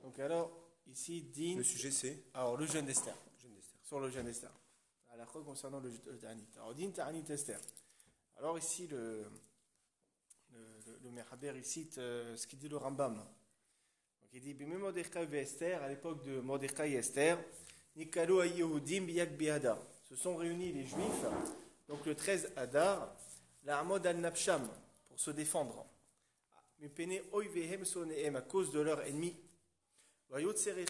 Donc alors, ici, din. Le sujet c'est Alors, le jeûne d'Esther. jeûne d'Esther. Sur le jeûne d'Esther. À la fois concernant le ta'anit. Alors, din ta'anit Esther. Alors, ici, le Mechaber, il cite ce qu'il dit le Rambam. Donc, il dit Bimé Mordechai et Esther, à l'époque de Mordechai et Esther, Nikalo Yehudim biyak bihadar. Se sont réunis les Juifs, donc le 13 Hadar, la Hamod al-Nabsham, pour se défendre. Mais pene oivehem sonehem, à cause de leur ennemi. Et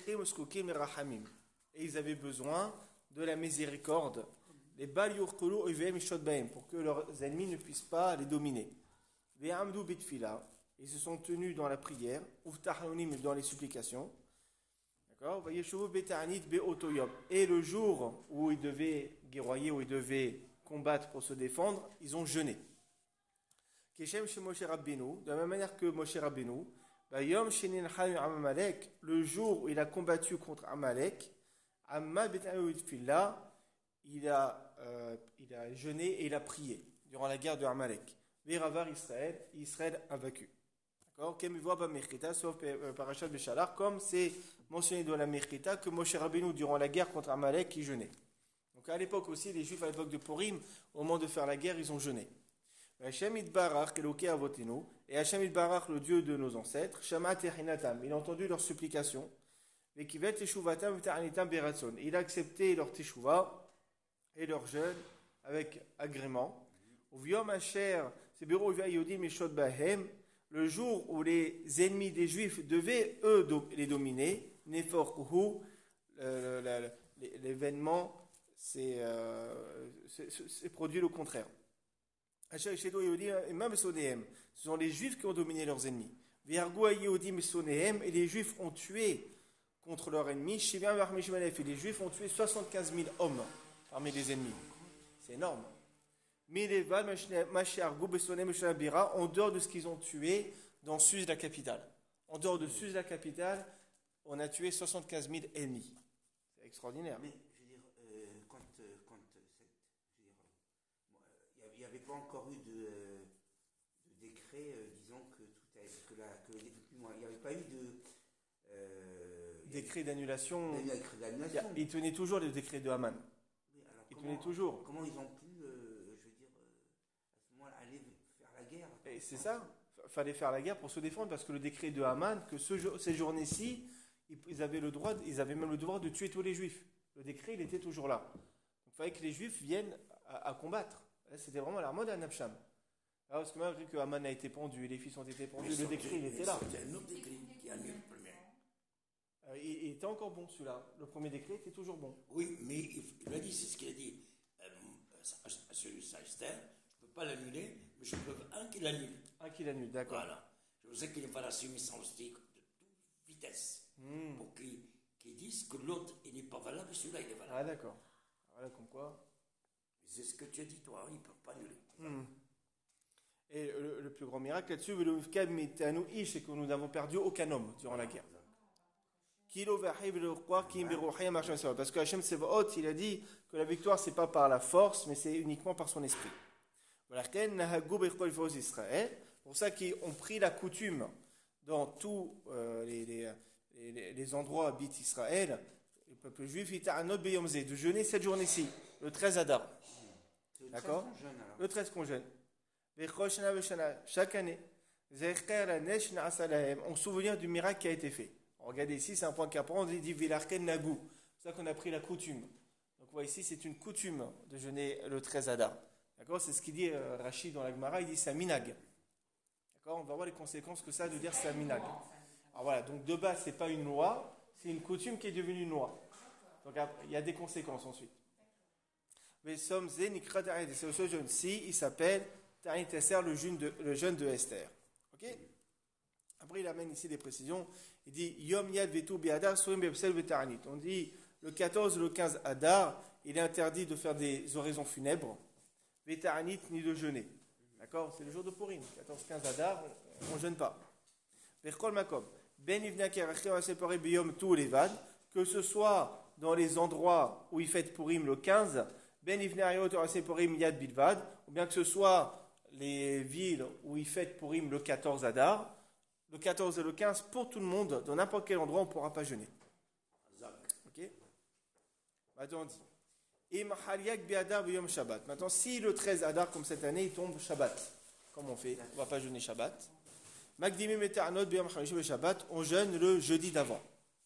ils avaient besoin de la miséricorde. Les bal yurkulu oivehem shodbahem, pour que leurs ennemis ne puissent pas les dominer. Les amdou bitfila, ils se sont tenus dans la prière, uftahonim dans les supplications. D'accord? Et le jour où ils devaient guerroyer, où ils devaient combattre pour se défendre, ils ont jeûné. De la même manière que Moshe Rabbeinu, le jour où il a combattu contre Amalek, il a jeûné et il a prié durant la guerre de Amalek. Israël a vaincu. D'accord? Sauf Parashat Beshalach, comme c'est mentionné dans la Mechita que Moshe Rabbeinu, durant la guerre contre Amalek, il jeûnait. Donc à l'époque aussi, les Juifs à l'époque de Purim, au moment de faire la guerre, ils ont jeûné. Hashem Itbarach, Eloké Avotenu, et Hashem Itbarach, le Dieu de nos ancêtres, Shama Techinatam, il a entendu leurs supplications, Vekivet Teshuvatam Ta'anitam Beratson, il a accepté leur Teshuva et leur jeûne avec agrément. Uviom Asher, Sebiru Uvia Yodim Eshod Bahem, le jour où les ennemis des Juifs devaient, eux, les dominer, Nefor Kuhu, l'événement s'est produit le contraire. Ce sont les Juifs qui ont dominé leurs ennemis. Et les Juifs ont tué contre leurs ennemis. Et les Juifs ont tué 75 000 hommes parmi les ennemis. C'est énorme. En dehors de ce qu'ils ont tué dans Suse, la capitale. En dehors de Suse, la capitale, on a tué 75 000 ennemis. C'est extraordinaire. Mais, je veux dire, il n'y avait pas encore eu de décret disant que tout a, il n'y avait pas eu de décret d'annulation. d'annulation. Il tenait toujours le décret de Haman. Oui, alors Il tenait toujours. Comment ils ont pu, je veux dire, à ce moment-là, aller faire la guerre? Et c'est ça. Fallait faire la guerre pour se défendre parce que le décret de Haman, que ces journées-ci, ils avaient même le devoir de tuer tous les Juifs. Le décret, il était toujours là. Donc, il fallait que les Juifs viennent à combattre. Là, c'était vraiment la mode à Nabsham. Parce que malgré que Haman a été pendu, les fils ont été pendus, le décret, il était là. C'était un autre décret qui annule le premier. Il était encore bon, celui-là. Le premier décret était toujours bon. Oui, mais il a dit, c'est ce qu'il a dit à celui de Esther, je ne peux pas l'annuler, mais je peux un qui l'annule. Un qui l'annule, d'accord. Voilà. Je sais qu'il va l'assumer sans stick de toute vitesse pour qu'ils disent que l'autre, il n'est pas valable, celui-là, il est valable. Ah, d'accord. Voilà, comme quoi. C'est ce que tu as dit, toi, ils ne peuvent pas annuler. Et le plus grand miracle là-dessus, c'est que nous n'avons perdu aucun homme durant la guerre. Parce que Hachem Sevaot, il a dit que la victoire, c'est pas par la force, mais c'est uniquement par son esprit. Pour ça qu'ils ont pris la coutume dans tous les endroits habitent Israël, le peuple juif, de jeûner cette journée-ci, le 13 Hadar. D'accord? Le 13 qu'on jeûne. Chaque année, en souvenir du miracle qui a été fait. Regardez ici, c'est un point qu'apprend, on dit Vilarken Nagou. C'est ça qu'on a pris la coutume. Donc, vous voyez ici, c'est une coutume de jeûner le 13 Hadar. D'accord? C'est ce qu'il dit Rachid dans la Gemara, il dit c'est un minag. D'accord? On va voir les conséquences que ça a de dire c'est un minag. Alors voilà, donc de base, c'est pas une loi, c'est une coutume qui est devenue une loi. Donc il y a des conséquences ensuite. Mais ce jeûne-ci, il s'appelle Ta'anit Esther, le jeûne de Esther. Ok? Après, il amène ici des précisions. Il dit Yom Yad Vetu Bi'adar Soim Bebsel Ve'Ta'anit. On dit le 14 et le 15 Hadar, il est interdit de faire des oraisons funèbres, Ve'Ta'anit ni de jeûner. D'accord? C'est le jour de Purim. 14-15 Hadar, on ne jeûne pas. Ve'Chol Makom. Ben Ivna Kerachim Asepore Biyom Tu Levad. Que ce soit dans les endroits où il fête Purim le 15, Ben Ivna Ariot Aseporim Yad Bilvad, ou bien que ce soit les villes où il fête Purim le 14 Hadar, le 14 et le 15, pour tout le monde, dans n'importe quel endroit, on ne pourra pas jeûner. Ok. Maintenant, on dit. Maintenant, si le 13 Adar, comme cette année, il tombe Shabbat, comment on fait? On ne va pas jeûner Shabbat. On jeûne le jeudi d'avant.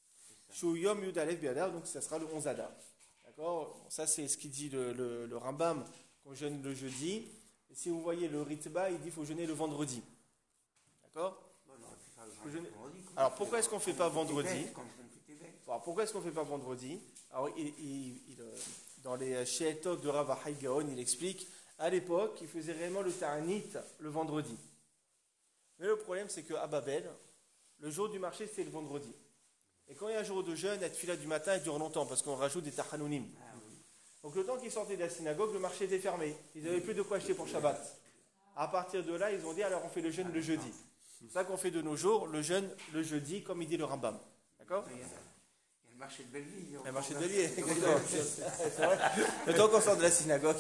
Donc ça sera le 11 Adar. D'accord? Ça, c'est ce qu'il dit le Rambam, qu'on jeûne le jeudi. Et si vous voyez le Ritba, il dit qu'il faut jeûner le vendredi. D'accord? Alors pourquoi est-ce qu'on ne fait pas vendredi? Alors, pourquoi est-ce qu'on ne fait pas vendredi? Alors, dans les Sheetot de Rav Ahai Gaon, il explique, à l'époque, il faisait réellement le Ta'anit le vendredi. Mais le problème, c'est qu'à Babel, le jour du marché, c'est le vendredi. Et quand il y a un jour de jeûne, la tefila du matin, elle dure longtemps, parce qu'on rajoute des Tahanounim. Donc le temps qu'ils sortaient de la synagogue, le marché était fermé. Ils n'avaient plus de quoi acheter pour Shabbat. À partir de là, ils ont dit, alors on fait le jeûne le jeudi. C'est ça qu'on fait de nos jours, le jeûne le jeudi, comme il dit le Rambam. D'accord? Le marché de Belleville. Le marché de Belleville, exactement. C'est vrai. Le temps qu'on sort de la synagogue.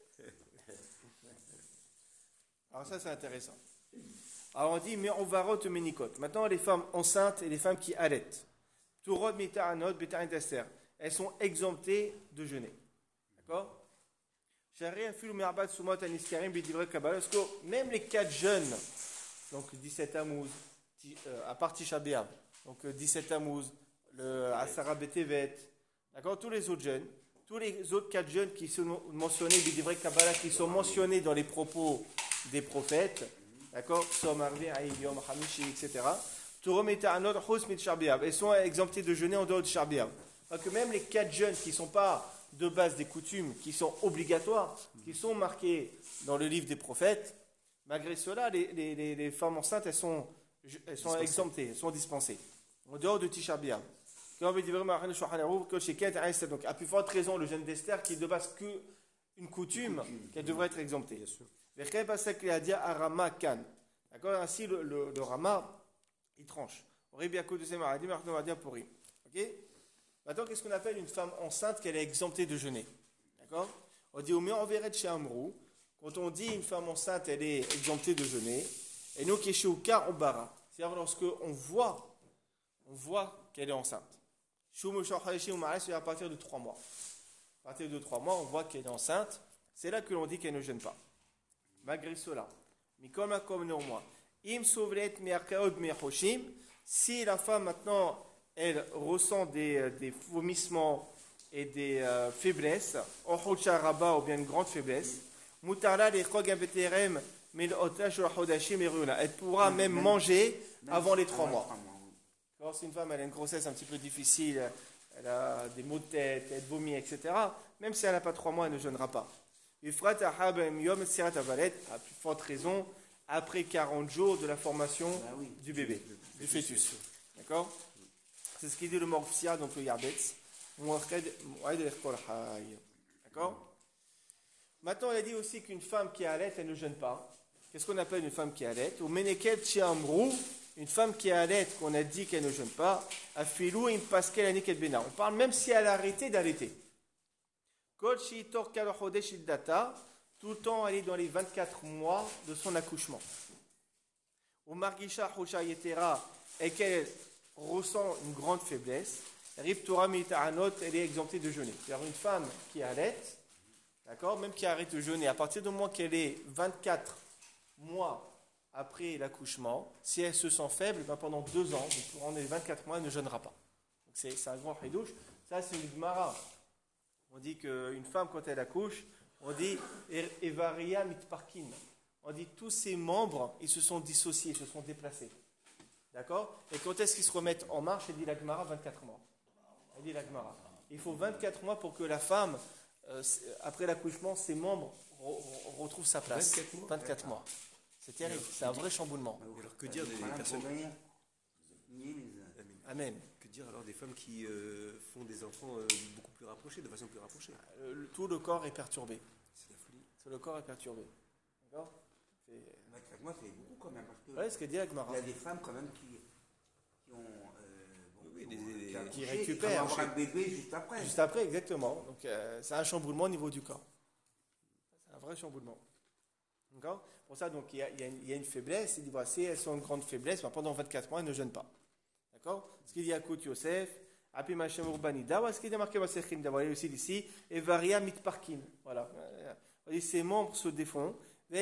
Alors ça, c'est intéressant. Alors on dit, mais on va rote ménicot. Maintenant, les femmes enceintes et les femmes qui allaitent. Tourod, mita'anot, beta'in taster. Elles sont exemptées de jeûner. D'accord? Parce que même les 4 jeunes, donc 17 Tammuz, à part Tisha B'Av, donc 17 Tammuz, le Asara Betevet, d'accord, tous les autres jeunes, tous les autres 4 jeunes qui sont mentionnés, qui sont mentionnés dans les propos des prophètes, d'accord, etc. Ils sont exemptés de jeûner en dehors de Shar B'Av. Parce que même les 4 jeunes qui ne sont pas de base des coutumes, qui sont obligatoires, qui sont marqués dans le livre des prophètes, malgré cela, les femmes enceintes, elles sont exemptées, elles sont dispensées. En dehors de Tisha B'Av. Donc, à plus forte raison, le jeûne d'Esther, qui est de base qu'une coutume, qu'elle devrait être exemptée. D'accord? Ainsi, le Rama, il tranche. Ok? Maintenant, qu'est-ce qu'on appelle une femme enceinte qu'elle est exemptée de jeûner? D'accord? On dit, quand on dit une femme enceinte, elle est exemptée de jeûner, et nous, Keshuka Obara, c'est-à-dire lorsque on voit qu'elle est enceinte. C'est à partir de 3 mois. À partir de 3 mois, on voit qu'elle est enceinte. C'est là que l'on dit qu'elle ne jeûne pas. Malgré cela. Si la femme maintenant, elle ressent des vomissements et des faiblesses, ou bien une grande faiblesse, elle pourra même manger avant les 3 mois. Alors, si une femme elle a une grossesse un petit peu difficile, elle a des maux de tête, elle vomit, etc., même si elle n'a pas 3 mois, elle ne jeûnera pas. À plus forte raison, après 40 jours de la formation du bébé, du fœtus. D'accord? C'est ce qu'il dit le Morpsia, donc le Yarbetz. D'accord? Maintenant, il a dit aussi qu'une femme qui allait, elle ne jeûne pas. Qu'est-ce qu'on appelle une femme qui allait? Ou Meneket Chiamrou, une femme qui allait, qu'on a dit qu'elle ne jeûne pas. Afilou im paskel aniket bena. On parle même si elle a arrêté d'allaiter. Kolchi torkal chodesh data. Tout le temps, elle est dans les 24 mois de son accouchement. Ou margisha hosha yetera, et qu'elle ressent une grande faiblesse. Rib Torah mita'anot, elle est exemptée de jeûner. C'est-à-dire une femme qui allait, d'accord, même qui arrête de jeûner, à partir du moment qu'elle est 24 mois après l'accouchement, si elle se sent faible, ben pendant 2 ans, pendant les 24 mois, elle ne jeûnera pas. Donc c'est un grand hidouche. Ça, c'est une Gemara. On dit qu'une femme, quand elle accouche, on dit Evaria mitparkin. On dit tous ses membres, ils se sont dissociés, ils se sont déplacés. D'accord? Et quand est-ce qu'ils se remettent en marche? Elle dit la Gemara 24 mois. Elle dit la Gemara. Il faut 24 mois pour que la femme, après l'accouchement, ses membres retrouvent sa place. 24 mois. C'est terrible, c'est un vrai chamboulement. Alors que dire des personnes... Amen. Que dire alors des femmes qui font des enfants beaucoup plus rapprochés, de façon plus rapprochée? Tout le corps est perturbé. C'est la folie. Le corps est perturbé. D'accord? 24 mois, c'est beaucoup quand même. Parce que ouais, ce que dit Agmara. il y a des femmes quand même qui ont. Qui récupèrent. Avoir un bébé juste après. Juste après, exactement. Donc c'est un chamboulement au niveau du corps. C'est un vrai chamboulement. D'accord? Pour ça, donc, il y a une faiblesse. Il dit, voilà, si elles sont une grande faiblesse, ben, pendant 24 mois, elles ne jeûnent pas. D'accord? Ce qu'il dit à Kout Yosef, Api Machem Urbanida, ce qu'il est marqué dans Sechim Davar, il y a aussi ici, et Varia Mitparkin. Voilà. Ses membres se défont. Et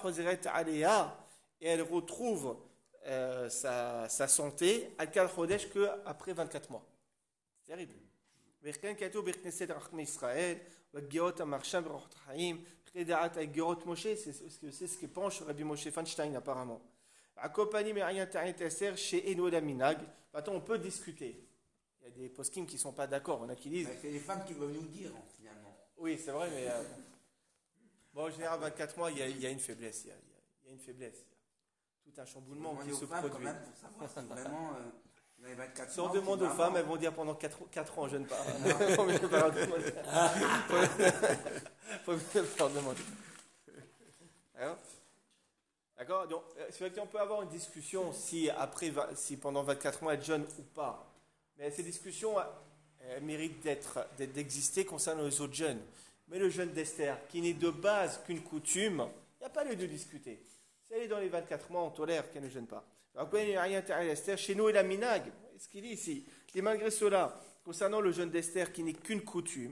elle retrouve sa santé, Al-Kal Chodesh, qu'après 24 mois. C'est terrible. וכן כתוב בכנסת חכמי ישראל, בגאות המרשם ברוחת חיים, אחרי דעת הגאות משה, c'est ce que penche Rabbi Moshe Feinstein apparemment. À compagnie mais rien ta'in taser chez Eno la Minag. Maintenant on peut discuter. Il y a des poskim qui sont pas d'accord, on a qui disent. C'est les femmes qui veulent nous dire finalement. Oui, c'est vrai, mais bon, en général 24 mois, il y a une faiblesse, il y a une faiblesse, il y a tout un chamboulement qui se produit. Quand même, pour savoir si vraiment dans les 24 Si on mois, demande aux femmes, elles vont dire pendant 4 ans, je ne pas. Faut mieux pas leur demander. Faut mieux leur demander. D'accord? Donc, c'est vrai qu'on peut avoir une discussion si pendant 24 mois elle jeûne ou pas. Mais ces discussions méritent d'exister concernant les autres jeûnes. Mais le jeûne d'Esther, qui n'est de base qu'une coutume, il n'y a pas lieu de discuter. Si elle est dans les 24 mois, on tolère qu'elle ne jeûne pas. Chez nous, et la minag, ce qu'il dit ici. Et malgré cela, concernant le jeûne d'Esther qui n'est qu'une coutume,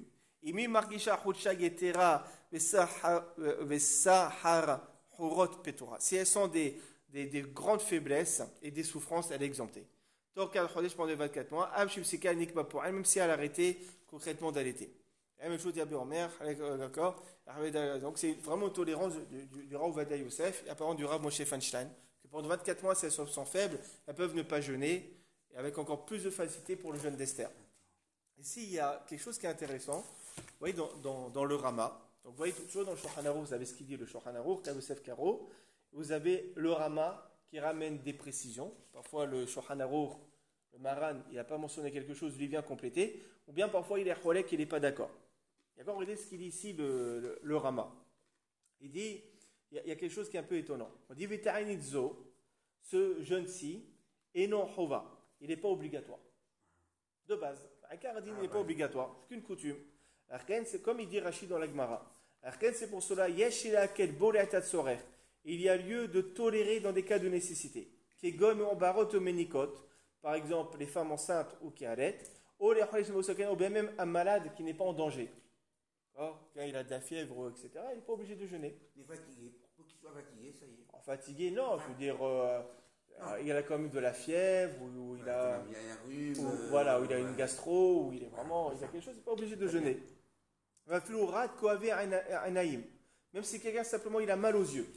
si elles sont des grandes faiblesses et des souffrances, elle est exemptée. Pendant les 24 mois, même si elle a arrêté concrètement d'allaiter. La même chose dit Rabbi Omer, d'accord. Donc c'est vraiment une tolérance du Rav Ovadia Yosef et apparemment du Rav Moshe Feinstein. Pendant 24 mois, si elles sont faibles, elles peuvent ne pas jeûner, et avec encore plus de facilité pour le jeûne d'Esther. Ici, il y a quelque chose qui est intéressant. Vous voyez, dans le Rama, donc vous voyez toujours dans le Shulchan Aruch, vous avez ce qu'il dit le Shulchan Aruch, Yosef Karo, vous avez le Rama qui ramène des précisions. Parfois, le Shulchan Aruch, le Maran, il n'a pas mentionné quelque chose, il vient compléter, ou bien parfois il est cholek, il n'est pas d'accord. D'accord, regardez ce qu'il dit ici, le Rama. Il dit, il y a quelque chose qui est un peu étonnant. On dit, V'ta'initzo, ce jeûne-ci, et non hova, il n'est pas obligatoire. De base, il n'est pas obligatoire, c'est qu'une coutume. C'est comme il dit Rachid dans la Gemara. C'est pour cela, il y a lieu de tolérer dans des cas de nécessité. Par exemple, les femmes enceintes ou qui allaitent, ou bien même un malade qui n'est pas en danger. Quand il a de la fièvre, etc., il n'est pas obligé de jeûner. Il est fatigué. Pour qu'il soit fatigué, ça y est. Fatigué, non, je veux dire, il a quand même de la fièvre, ou il a un rhume. Voilà, ou il a une gastro, ou il a quelque chose, il n'est pas obligé de jeûner. Même si quelqu'un simplement il a mal aux yeux.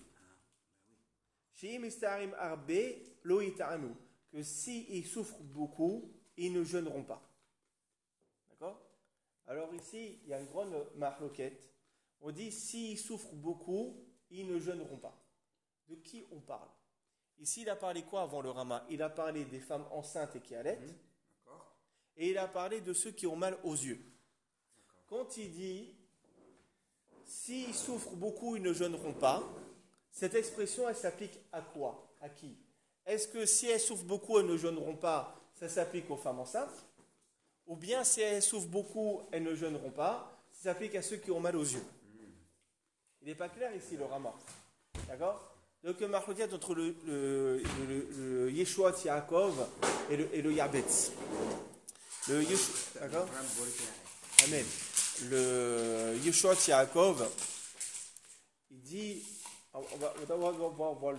Que s'ils souffrent beaucoup, ils ne jeûneront pas. D'accord? Alors ici, il y a une grande marloquette. On dit s'ils souffrent beaucoup, ils ne jeûneront pas. De qui on parle? Ici, il a parlé quoi avant le Rama? Il a parlé des femmes enceintes et qui allaitent. Et il a parlé de ceux qui ont mal aux yeux. Quand il dit s'ils souffrent beaucoup, ils ne jeûneront pas, cette expression, elle s'applique à quoi? À qui? Est-ce que si elles souffrent beaucoup, elles ne jeûneront pas, ça s'applique aux femmes enceintes? Ou bien si elles souffrent beaucoup, elles ne jeûneront pas, ça s'applique à ceux qui ont mal aux yeux? Il n'est pas clair ici le Rama. D'accord? Donc le marloquette entre le Yeshua Yaakov et le Yabetz. D'accord? Amen. Le Yeshua Yaakov, il dit, on va voir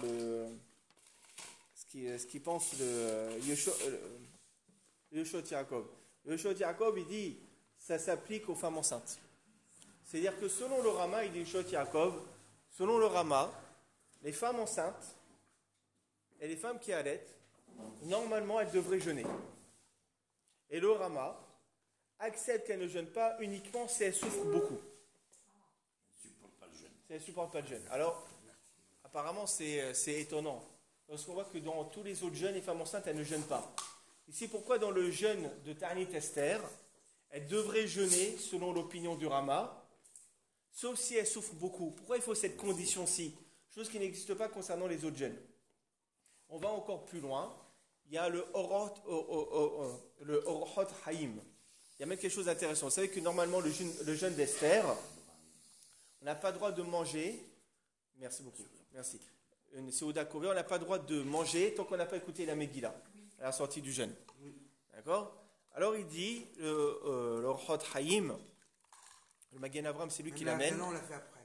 ce qu'il pense de Yeshua Yaakov. Le Yeshua Yaakov, il dit, ça s'applique aux femmes enceintes. C'est-à-dire que selon le Rama, il dit Yeshua Yaakov, selon le Rama, les femmes enceintes et les femmes qui allaitent, normalement, elles devraient jeûner. Et le Rama accepte qu'elles ne jeûnent pas uniquement si elles souffrent beaucoup. Si elles ne supportent pas le jeûne. Alors, apparemment, c'est étonnant. Parce qu'on voit que dans tous les autres jeûnes, les femmes enceintes, elles ne jeûnent pas. Ici, pourquoi dans le jeûne de Ta'anit Esther, elles devraient jeûner selon l'opinion du Rama, sauf si elles souffrent beaucoup? Pourquoi il faut cette condition-ci? Chose qui n'existe pas concernant les autres jeûnes. On va encore plus loin. Il y a le Orot Haïm. Il y a même quelque chose d'intéressant. Vous savez que normalement, le jeûne d'Esther, on n'a pas le droit de manger Merci beaucoup. Merci. Une Seuda Kové, on n'a pas le droit de manger tant qu'on n'a pas écouté la Megillah à la sortie du jeûne. D'accord? Alors il dit, le Rod Haïm, le Magen Avram, c'est lui qui l'amène. Non, on l'a fait après.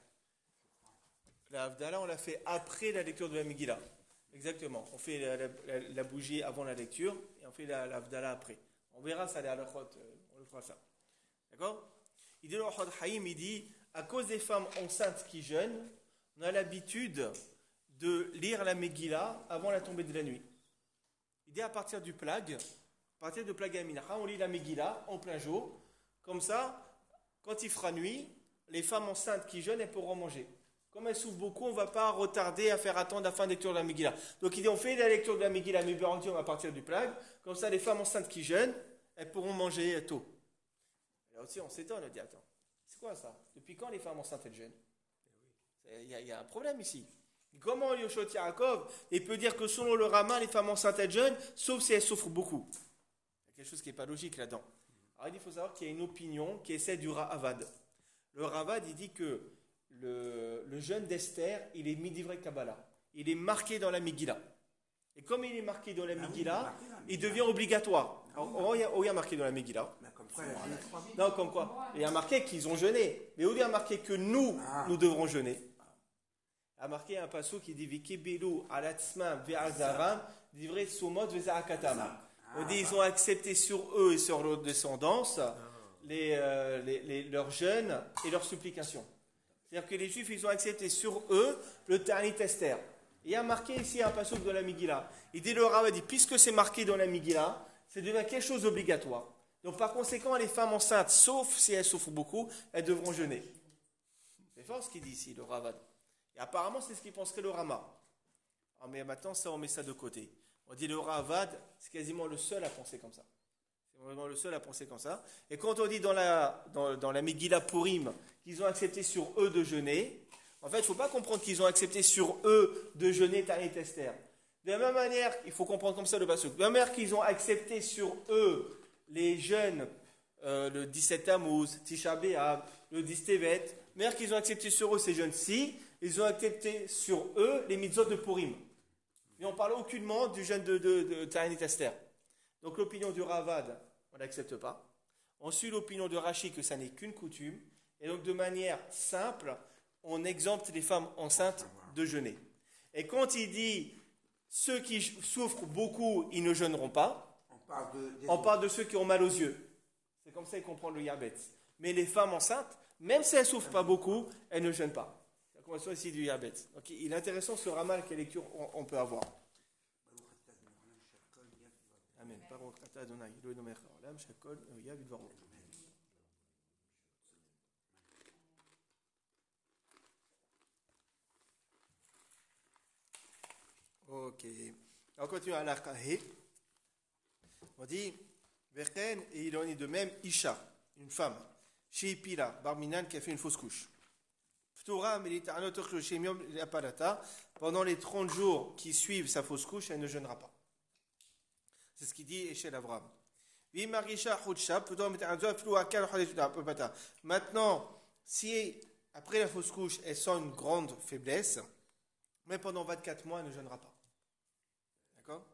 La Havdalah, on l'a fait après la lecture de la Megillah. Exactement. On fait la bougie avant la lecture et on fait la Havdalah après. On verra ça, on le fera ça. D'accord? Il dit, le Rod Haïm, il dit, à cause des femmes enceintes qui jeûnent, on a l'habitude de lire la Megillah avant la tombée de la nuit. Il dit à partir du Plag, à partir de Plag et Minacha, on lit la Megillah en plein jour. Comme ça, quand il fera nuit, les femmes enceintes qui jeûnent, elles pourront manger. Comme elles souffrent beaucoup, on ne va pas retarder à faire attendre la fin de lecture de la Megillah. Donc il dit on fait la lecture de la Megillah, mais à partir du Plag. Comme ça, les femmes enceintes qui jeûnent, elles pourront manger tôt. Et là aussi, on s'étonne, on dit attends, c'est quoi ça? Depuis quand les femmes enceintes elles jeûnent? Il y a un problème ici. Comment Yoshot Yaakov peut dire que selon le Rama, les femmes enceintes elles jeûnent, sauf si elles souffrent beaucoup? Il y a quelque chose qui n'est pas logique là-dedans. Alors il faut savoir qu'il y a une opinion qui est celle du Ravad. Le Ravad, il dit que le jeûne d'Esther, il est midivre Kabbalah. Il est marqué dans la Megillah. Et comme il est marqué dans la Megillah, il devient obligatoire. Alors, il y a marqué dans la Megillah. Non, comme quoi? Il y a marqué qu'ils ont jeûné. Mais où il y a marqué que nous devrons jeûner? Il y a marqué un passage qui dit Vikebelu alatzma ve'azaram divrei somot ve'za'akatam. On dit ils ont accepté sur eux et sur leur descendance leurs jeûnes et leurs supplications. C'est-à-dire que les Juifs, ils ont accepté sur eux le Ta'anit Esther. Il y a marqué ici un passage de la Megillah. Il dit le Rav dit puisque c'est marqué dans la Megillah, c'est devient quelque chose d'obligatoire. Donc par conséquent, les femmes enceintes, sauf si elles souffrent beaucoup, elles devront jeûner. C'est fort ce qu'il dit ici, le Ravad. Et apparemment, c'est ce qu'il penserait le Rama. Ah, mais maintenant, ça, on met ça de côté. On dit le Ravad, c'est quasiment le seul à penser comme ça. C'est vraiment le seul à penser comme ça. Et quand on dit dans la Megillah Purim qu'ils ont accepté sur eux de jeûner, en fait, il ne faut pas comprendre qu'ils ont accepté sur eux de jeûner Ta'anit Esther. De la même manière, il faut comprendre comme ça le passage. De la même manière qu'ils ont accepté sur eux les jeûnes, le 17 Tammuz, Tisha B'Av, le 10 Tevet, de la manière qu'ils ont accepté sur eux ces jeûnes-ci, ils ont accepté sur eux les mitzvot de Purim. Mais on ne parle aucunement du jeûne de Ta'anit Esther. Donc l'opinion du Ravad, on n'accepte pas. On suit l'opinion de Rashi que ça n'est qu'une coutume. Et donc de manière simple, on exempte les femmes enceintes de jeûner. Et quand il dit ceux qui souffrent beaucoup, ils ne jeûneront pas, on parle de ceux qui ont mal aux yeux. C'est comme ça qu'ils comprennent le Yabetz. Mais les femmes enceintes, même si elles ne souffrent pas beaucoup, elles ne jeûnent pas. La convention ici du Yabetz. Donc il est intéressant ce ramal, quelle lecture on peut avoir. Amen. Ok. On continue à l'arcahe. On dit, Vechen, et il en est de même, Isha, une femme, chez Pila, Barminan, qui a fait une fausse couche. Pendant les 30 jours qui suivent sa fausse couche, elle ne jeûnera pas. C'est ce qu'il dit chez Avram. Maintenant, si après la fausse couche, elle sent une grande faiblesse, mais pendant 24 mois, elle ne jeûnera pas. D'accord?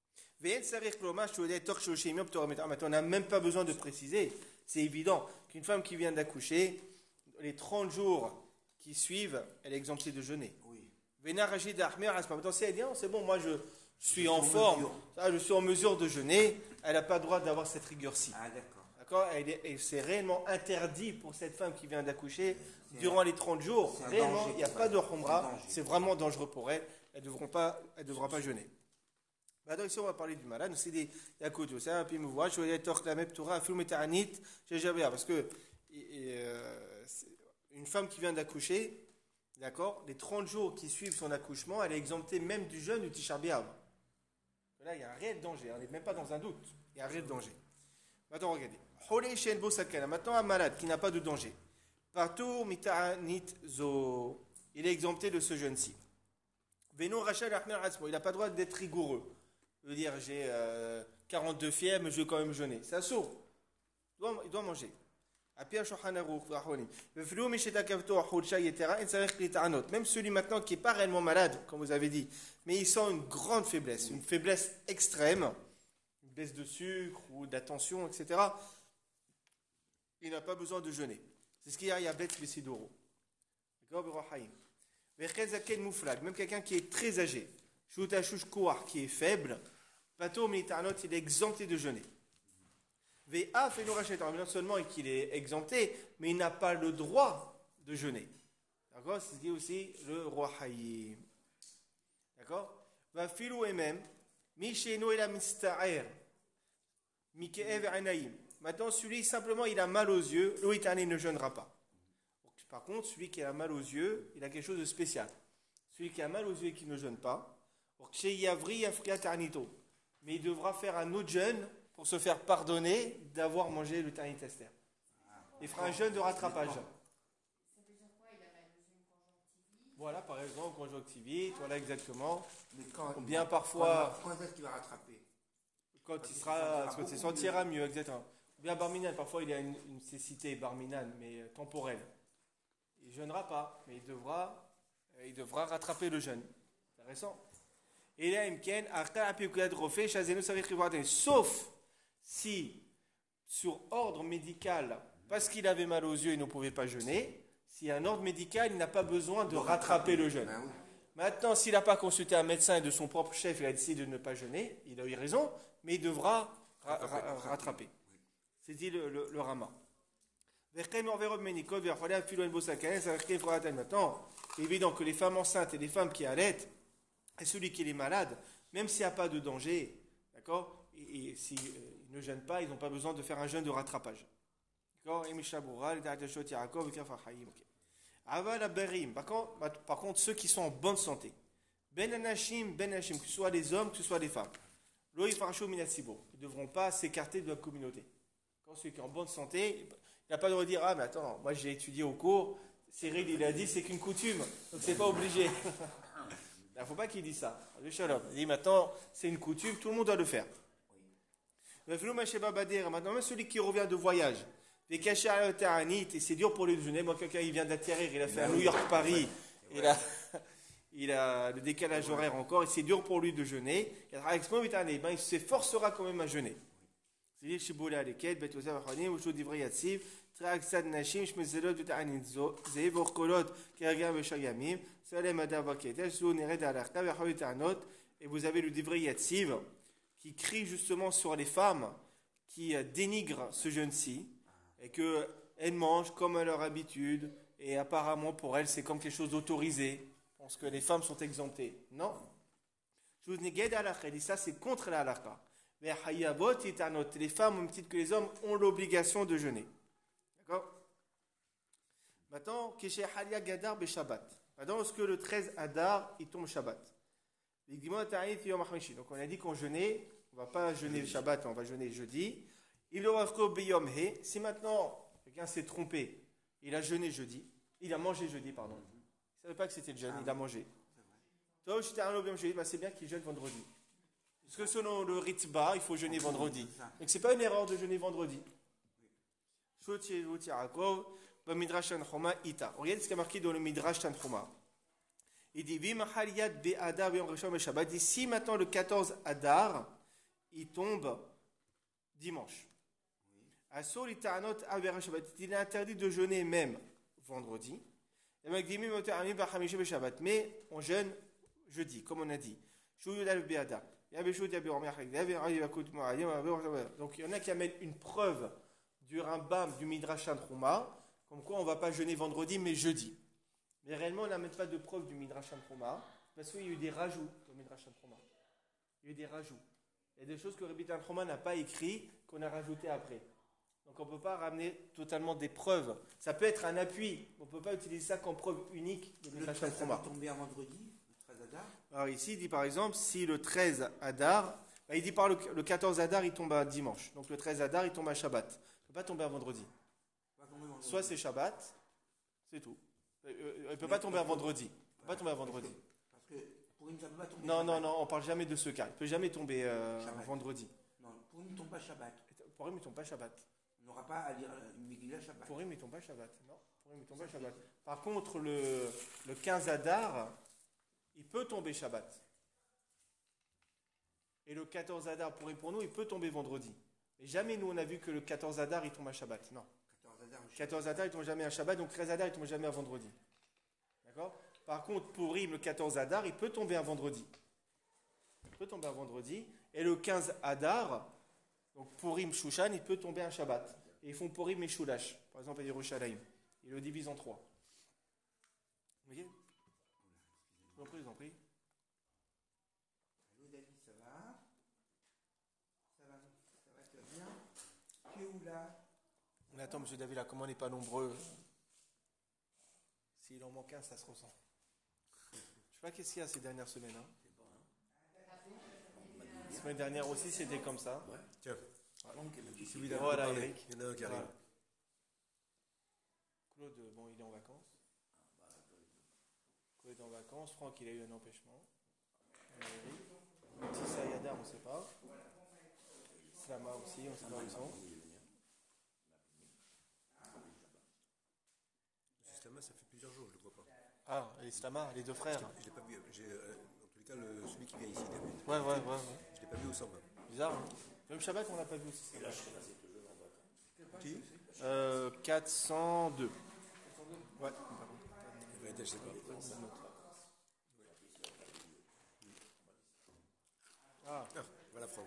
On n'a même pas besoin de préciser. C'est évident qu'une femme qui vient d'accoucher, les 30 jours qui suivent, elle est exemptée de jeûner. Maintenant, si elle dit, c'est bon, moi je suis en forme, je suis en mesure de jeûner, elle n'a pas le droit d'avoir cette rigueur-ci. Ah, d'accord. D'accord? Et c'est réellement interdit pour cette femme qui vient d'accoucher durant les 30 jours. Réellement, il n'y a pas de khumra, c'est vraiment dangereux pour elle. Elle ne devra pas jeûner. Maintenant, ici, on va parler du malade. C'est des yakutu. C'est un peu mouvoir. Je vais être la même Torah, film et ta'anit, parce que une femme qui vient d'accoucher, d'accord, les 30 jours qui suivent son accouchement, elle est exemptée même du jeûne du Tisha B'Av. Là, il y a un réel danger. On n'est même pas dans un doute. Il y a un réel danger. Maintenant, regardez. Maintenant, un malade qui n'a pas de danger. Partout, mita'anit zo. Il est exempté de ce jeûne-ci. Veno rachel achmer atzmo. Il n'a pas le droit d'être rigoureux. Je veux dire, j'ai 42 fièvres, mais je vais quand même jeûner. Ça sauve. Il doit manger. Même celui maintenant qui n'est pas réellement malade, comme vous avez dit, mais il sent une grande faiblesse, une faiblesse extrême, une baisse de sucre ou d'attention, etc. Il n'a pas besoin de jeûner. C'est ce qu'il y a Yabet Bessidoro. D'accord, même quelqu'un qui est très âgé, qui est faible, il est exempté de jeûner. Non seulement qu'il est exempté, mais il n'a pas le droit de jeûner. D'accord? C'est ce qui est aussi le roi Hayim. D'accord? Filou et même, Misheno et la mista'er, Mikeev anaïm. Maintenant, celui simplement il a mal aux yeux, il ne jeûnera pas. Par contre, celui qui a mal aux yeux, il a quelque chose de spécial. Celui qui a mal aux yeux et qui ne jeûne pas, mais il devra faire un autre jeûne pour se faire pardonner d'avoir mangé le Tanit Esther. Il fera un jeûne de rattrapage. Ça veut dire quoi? Il a mal aux yeux, une conjonctivite? Voilà, par exemple, conjonctivite, voilà exactement. Mais quand, Ou bien parfois, quand est-ce qu'il va rattraper? quand il se sentira mieux, exactement. Ou bien barminane, parfois il a une cécité barminane, mais temporelle. Il ne jeûnera pas, mais il devra rattraper le jeûne. Intéressant. Et là, sauf si, sur ordre médical, parce qu'il avait mal aux yeux, il ne pouvait pas jeûner, s'il y a un ordre médical, il n'a pas besoin de rattraper le jeûne. Ben oui. Maintenant, s'il n'a pas consulté un médecin et de son propre chef, il a décidé de ne pas jeûner, il a eu raison, mais il devra rattraper. C'est dit le Rama. Maintenant, c'est évident que les femmes enceintes et les femmes qui allaitent, et celui qui est malade, même s'il n'y a pas de danger, d'accord, et s'ils ne jeûnent pas, ils n'ont pas besoin de faire un jeûne de rattrapage. D'accord. Par contre, ceux qui sont en bonne santé, que ce soit les hommes, que ce soit les femmes, ils ne devront pas s'écarter de la communauté. Quand celui qui est en bonne santé, il n'a pas de dire, ah mais attends, moi j'ai étudié au cours, Cyril il a dit c'est qu'une coutume, donc c'est pas obligé. Il ne faut pas qu'il dise ça. Il dit maintenant c'est une coutume, tout le monde doit le faire. Maintenant même celui qui revient de voyage, et c'est dur pour lui de jeûner. Moi quelqu'un il vient d'atterrir, il a fait New York-Paris, il a le décalage horaire encore, et c'est dur pour lui de jeûner. Il s'efforcera quand même à jeûner. Et vous avez le Divrei Yatziv qui crie justement sur les femmes qui dénigrent ce jeûne-ci et qu'elles mangent comme à leur habitude et apparemment pour elles c'est comme quelque chose d'autorisé parce que les femmes sont exemptées. Non. Ça c'est contre la halakha. Les femmes, au même titre que les hommes, ont l'obligation de jeûner. D'accord? Maintenant, maintenant, lorsque le 13 Adar, il tombe Shabbat. Donc, on a dit qu'on jeûnait, on ne va pas jeûner le Shabbat, on va jeûner jeudi. Si maintenant, quelqu'un s'est trompé, il a jeûné jeudi, il a mangé jeudi, pardon. Il ne savait pas que c'était le jeûne, il a mangé. C'est bien qu'il jeûne vendredi. Parce que selon le Ritba, il faut jeûner vendredi. Donc ce n'est pas une erreur de jeûner vendredi. Regardez ce qui est marqué dans le Midrash Tanchuma. Il dit si maintenant le 14 Adar, il tombe dimanche. Il est interdit de jeûner même vendredi. Mais on jeûne jeudi, comme on a dit. Donc il y en a qui amènent une preuve du Rambam, du Midrash Tanchuma, comme quoi on ne va pas jeûner vendredi mais jeudi. Mais réellement on n'amène pas de preuve du Midrash Tanchuma parce qu'il y a eu des rajouts au Midrash Tanchuma. Il y a eu des rajouts. Il y a des choses que Rabbi Tanchuma n'a pas écrit qu'on a rajouté après. Donc on ne peut pas ramener totalement des preuves. Ça peut être un appui, on ne peut pas utiliser ça comme preuve unique de Midrash Tanchuma. Ça va tomber un vendredi, le 13 Adar. Alors ici, il dit par exemple, si le 13 Adar, il dit par le 14 Adar, il tombe à dimanche. Donc le 13 Adar, il tombe à Shabbat. Il ne peut pas tomber à vendredi. Soit c'est Shabbat, c'est tout. Il ne peut pas tomber à vendredi. Il ne peut pas tomber à vendredi. Parce que pour une, ça peut pas tomber. Non, on ne parle jamais de ce cas. Il ne peut jamais tomber vendredi. Non, pour une, il ne tombe pas Shabbat. Pour lui, il ne tombe pas Shabbat. On n'aura pas à lire une Megillah Shabbat. Purim, il tombe pas Shabbat. Non, Purim, il tombe pas Shabbat. Par contre, le 15 Adar, il peut tomber Shabbat. Et le 14 Adar, pour nous, il peut tomber vendredi. Mais jamais nous, on a vu que le 14 Adar, il tombe à Shabbat. Non. 14 Adar, 14 Adar, il tombe jamais à Shabbat, donc 13 Adar, il tombe jamais à vendredi. D'accord? Par contre, Purim, le 14 Adar, il peut tomber un vendredi. Il peut tomber un vendredi. Et le 15 Adar, donc Purim, Shushan, il peut tomber un Shabbat. Et ils font Purim et Shulash, par exemple à Yerushalayim. Ils le divisent en 3. Vous voyez? Je vous en prie. Allô David, ça va? Ça va, tu vas bien? Tu es où là? Mais attends, monsieur David, là, comme on n'est pas nombreux, s'il en manque un, ça se ressent. Je sais pas qu'est-ce qu'il y a ces dernières semaines. Hein. La semaine dernière aussi, c'était comme ça. Tiens, Voilà, Eric. il y en a un qui arrive. Voilà. Claude, bon, il est en vacances. Claude est en vacances. Franck, il a eu un empêchement. Le petit Sayada, on ne sait pas. Slama aussi, on ne sait pas où ils sont. Monsieur Slama, ça fait plusieurs jours, je ne le vois pas. Ah, les Slama, les deux frères. Je ne l'ai pas vu. En tous les cas, celui qui vient ici, David. Ouais. Je ne l'ai pas vu au samba. Bizarre, hein. Même Shabbat, on l'a pas vu aussi. Et là, je c'est toujours en vacances. Qui 402. Ouais. En vérité, je ne sais pas. Ah, Ah, voilà Franck.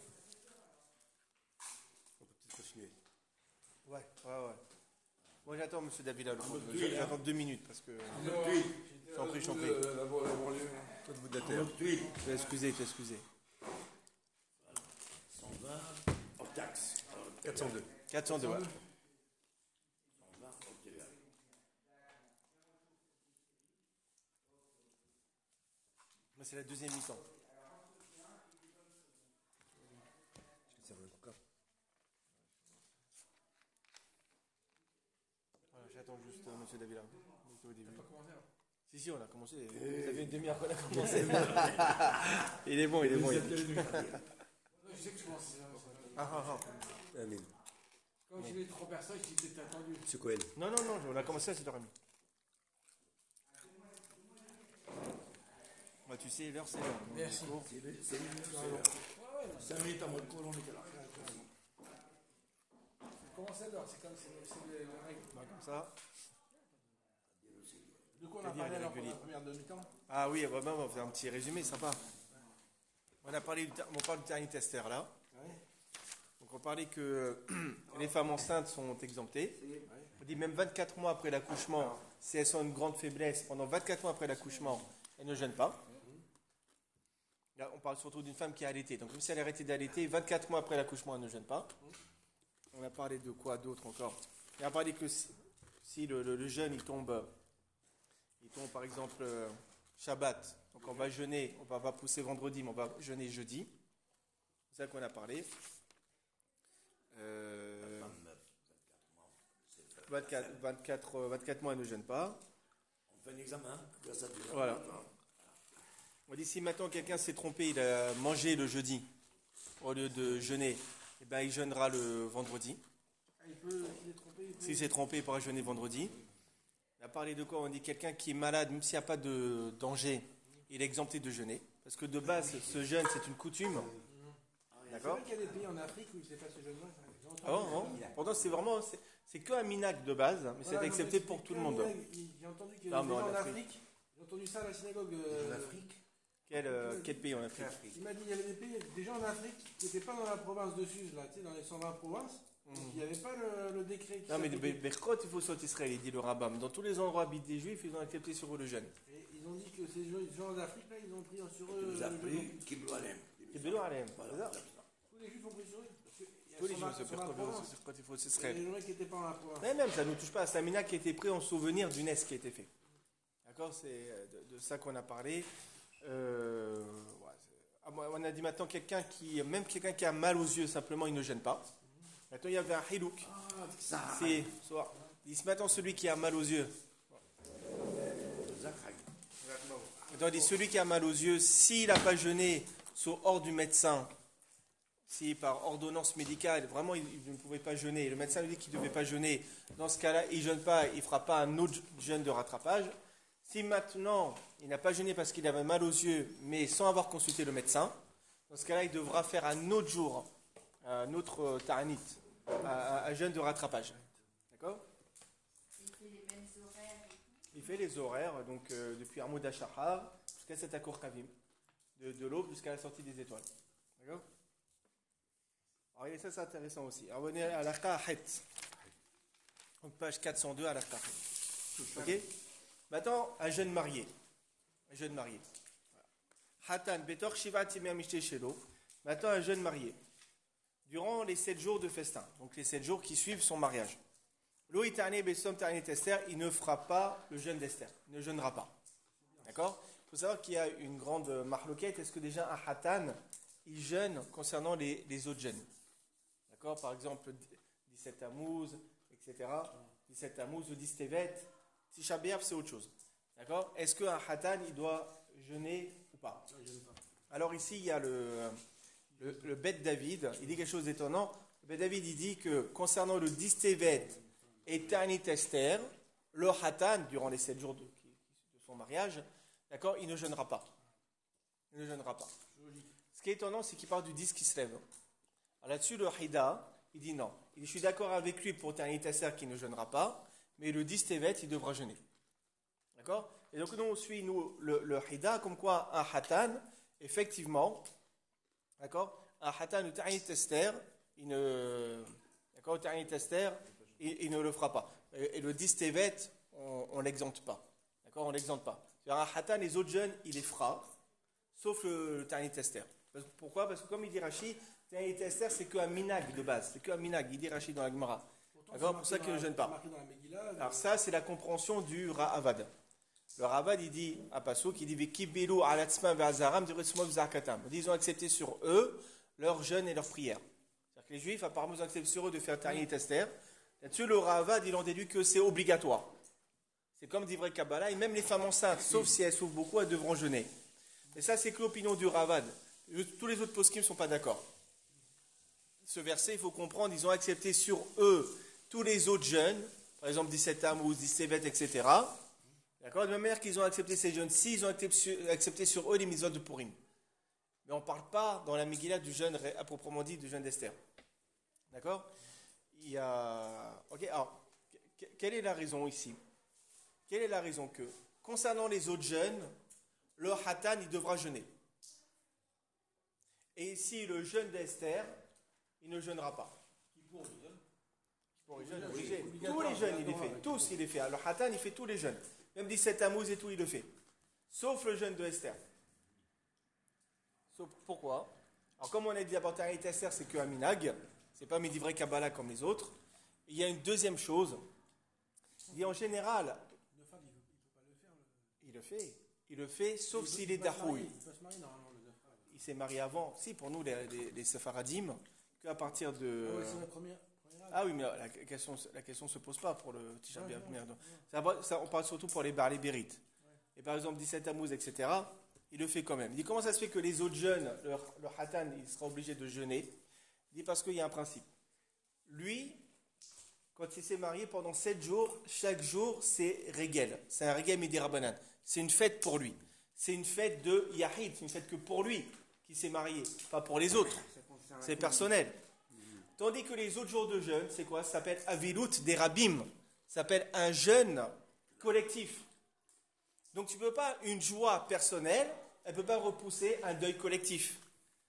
On peut peut-être continuer. ouais. Moi, j'attends M. Davila. J'attends 2 minutes parce que. J'en prie. Toi, de bout de la terre. Tu excusez. 120 hors taxe. 402. 402, ouais. 120 hors TVA. Moi, c'est la deuxième mi-temps. Je vais te servir un coca. Voilà, j'attends juste M. Davila. On était au début. T'as pas commencé là? Si, on a commencé. Ça fait une demi-heure qu'on a commencé. Il est bon. Je sais que je commence. Amen. Quand j'ai les 3 personnes, je dis que t'es attendu. Monsieur Cohen. Non, on a commencé à 7h30. Bah, tu sais, l'heure, c'est l'heure. Merci. C'est 5 minutes avant le cours, on était là. Comment c'est l'heure? C'est comme les règles. Bah, comme ça. De quoi on a parlé alors pour la première demi-temps? Ah oui, on va faire un petit résumé, sympa. On parle du dernier tester là. Donc on parlait que les femmes enceintes sont exemptées. On dit même 24 mois après l'accouchement, si elles ont une grande faiblesse, pendant 24 mois après l'accouchement, elles ne gênent pas. Là, on parle surtout d'une femme qui a allaité. Donc même si elle a arrêté d'allaiter, 24 mois après l'accouchement, elle ne gêne pas. On a parlé de quoi d'autre encore? On a parlé que si le jeûne il tombe par exemple Shabbat, donc on va jeûner, on va pas pousser vendredi, mais on va jeûner jeudi. C'est ça qu'on a parlé. 24 mois ne jeûne pas. On fait un examen, que ça dure. Voilà. On dit si maintenant quelqu'un s'est trompé, il a mangé le jeudi au lieu de jeûner, eh ben, il jeûnera le vendredi. S'il s'est trompé, il pourra jeûner vendredi. On a parlé de quoi? On dit quelqu'un qui est malade, même s'il n'y a pas de danger, il est exempté de jeûner. Parce que de base, ce jeûne, c'est une coutume. D'accord? C'est vrai qu'il y a des pays en Afrique où c'est pas ce jeune-là. Ah bon? Pourtant, c'est que un minac de base, mais c'est accepté pour tout le monde. J'ai entendu que Non, des mais en gens en Afrique. Afrique, j'ai entendu ça à la synagogue. En Afrique? Quel pays en Afrique? Il m'a dit qu'il y avait des pays, des gens en Afrique qui n'étaient pas dans la province de Suse, là, tu sais, dans les 120 provinces. Donc il n'y avait pas le décret qui Non, mais s'appliquait. Berkot, il faut sortir Israël, il dit le rabbin. Dans tous les endroits habitent des juifs, ils ont accepté sur eux le jeûne. Et ils ont dit que ces gens d'Afrique, là, ils ont pris sur eux. Il nous a le pris jeûne. Kibbutz Alem. C'est Belo Alem. Voilà. Tous les juifs ont pris sur eux. Parce que il y a Tous les 120 juifs se 120 provinces. Berkot, il faut Il y a Israël. des gens qui n'étaient pas dans la province. Mais même, ça ne nous touche pas. C'est un minac qui a été pris en souvenir d'une ès qui a été fait. D'accord? C'est de ça qu'on a parlé. On a dit maintenant même quelqu'un qui a mal aux yeux, simplement, il ne gêne pas. Maintenant, il y avait un hilouk. C'est maintenant celui qui a mal aux yeux. Maintenant, on dit celui qui a mal aux yeux, s'il n'a pas jeûné, soit hors du médecin, si par ordonnance médicale, vraiment il ne pouvait pas jeûner, le médecin lui dit qu'il ne devait pas jeûner, dans ce cas-là, il ne jeûne pas, il ne fera pas un autre jeûne de rattrapage. Si maintenant, il n'a pas jeûné parce qu'il avait mal aux yeux, mais sans avoir consulté le médecin, dans ce cas-là, il devra faire un autre jour, un autre ta'anit, un jeûne de rattrapage. D'accord ? Il fait les mêmes horaires et tout. Il fait les horaires, donc depuis Hamoud Ashahar jusqu'à Setakour Kavim, de l'aube jusqu'à la sortie des étoiles. D'accord ? Alors, et ça, c'est intéressant aussi. Alors, on est à l'Aqahet. Donc, page 402 à l'Aqahet. Ok ? Maintenant, un jeune marié. Un jeune marié. Hatan, Betor, Shiva, Timia, Mishte, Shelo. Maintenant, un jeune marié. Durant les 7 jours de festin, donc les 7 jours qui suivent son mariage. Lo itane, Besom, Tane, Esther, il ne fera pas le jeûne d'Esther. Il ne jeûnera pas. D'accord ? Il faut savoir qu'il y a une grande mahloquette. Est-ce que déjà un Hatan, il jeûne concernant les autres jeûnes ? D'accord ? Par exemple, 17 Tammuz, etc. 17 Tammuz ou 10 Tevet. Tisha B'Av, c'est autre chose. D'accord ? Est-ce qu'un Hatan, il doit jeûner ou pas ? Alors ici, il y a le Beth David. Il dit quelque chose d'étonnant. Le Beth David, il dit que concernant le 10 Tevet et Ta'anit Esther, le Hatan, durant les 7 jours de son mariage, d'accord, il ne jeûnera pas. Il ne jeûnera pas. Ce qui est étonnant, c'est qu'il parle du 10 qui se lève. Alors là-dessus, le Hida, il dit non. Je suis d'accord avec lui pour Ta'anit Esther qui ne jeûnera pas, mais le 10 Tevet, il devra jeûner. D'accord ? Et donc nous, on suit le Hida, comme quoi un Hatan, effectivement, d'accord, un Hatan ou Ta'anit Esther, il ne le fera pas. Et le 10 Tevet, on ne l'exempte pas. D'accord ? On ne l'exempte pas. C'est-à-dire un Hatan, les autres jeunes, il les fera, sauf le Ta'anit Esther. Pourquoi ? Parce que comme il dit Rashi, Ta'anit Esther, c'est qu'un minag de base. C'est qu'un minag, il dit Rashi dans la Gemara. D'accord ? C'est pour ça qu'il ne jeûne pas. Alors ça, c'est la compréhension du Ra'avad. Le Ra'avad, il dit à Passouk, il dit Vekibilu alatzman ve'azaram dirismov zakatam. Ils ont accepté sur eux leur jeûne et leur prière. C'est-à-dire que les Juifs, apparemment, ils ont accepté sur eux de faire Ta'anit Esther. Là-dessus, le Ra'avad, il en déduit que c'est obligatoire. C'est comme dit vrai Kabbalah, et même les femmes enceintes, sauf si elles souffrent beaucoup, elles devront jeûner. Et ça, c'est que l'opinion du Ra'avad. Tous les autres poskim ne sont pas d'accord. Ce verset, il faut comprendre, ils ont accepté sur eux tous les autres jeûnes, par exemple 17 Tammuz, 10 Tevet, etc. D'accord ? De la même manière qu'ils ont accepté ces jeûnes-ci, ils ont accepté sur eux les mitzvot de Purim. Mais on ne parle pas dans la Megillah du jeûne, à proprement dit, du jeûne d'Esther. D'accord ? Il y a... Ok, alors, quelle est la raison ici ? Quelle est la raison que, concernant les autres jeûnes, le Hatan, il devra jeûner. Et ici, le jeûne d'Esther, il ne jeûnera pas. Pour les jeunes, tous les jeunes, il les fait. Tous, il les fait. Alors, Hatan, il fait tous les jeunes. Même 17 Tammuz et tout, il le fait. Sauf le jeûne de Esther. Sauf, pourquoi ? Alors, comme on a dit, la Ta'anit Esther, c'est qu'un minag. C'est pas Midivray Kabbalah comme les autres. Il y a une deuxième chose. Il dit en général, il le fait, sauf s'il est dahouï. Il s'est marié avant. Si, pour nous, les Sefaradim, qu'à partir de... Ah oui, mais la question ne se pose pas pour le Tisha B'Av. On parle surtout pour les Baalei Berit. Et par exemple, 17 Tammuz, etc., il le fait quand même. Il dit, comment ça se fait que les autres jeunes, le Hatan, il sera obligé de jeûner ? Il dit, parce qu'il y a un principe. Lui, quand il s'est marié pendant 7 jours, chaque jour, c'est Regel. C'est un Regel Midi Rabbanan. C'est une fête pour lui. C'est une fête de Yahid. C'est une fête que pour lui qui s'est marié, pas pour les autres. C'est personnel. Tandis que les autres jours de jeûne, c'est quoi ? Ça s'appelle Avilut des Rabbim. Ça s'appelle un jeûne collectif. Donc tu ne peux pas, une joie personnelle, elle ne peut pas repousser un deuil collectif. D'accord ?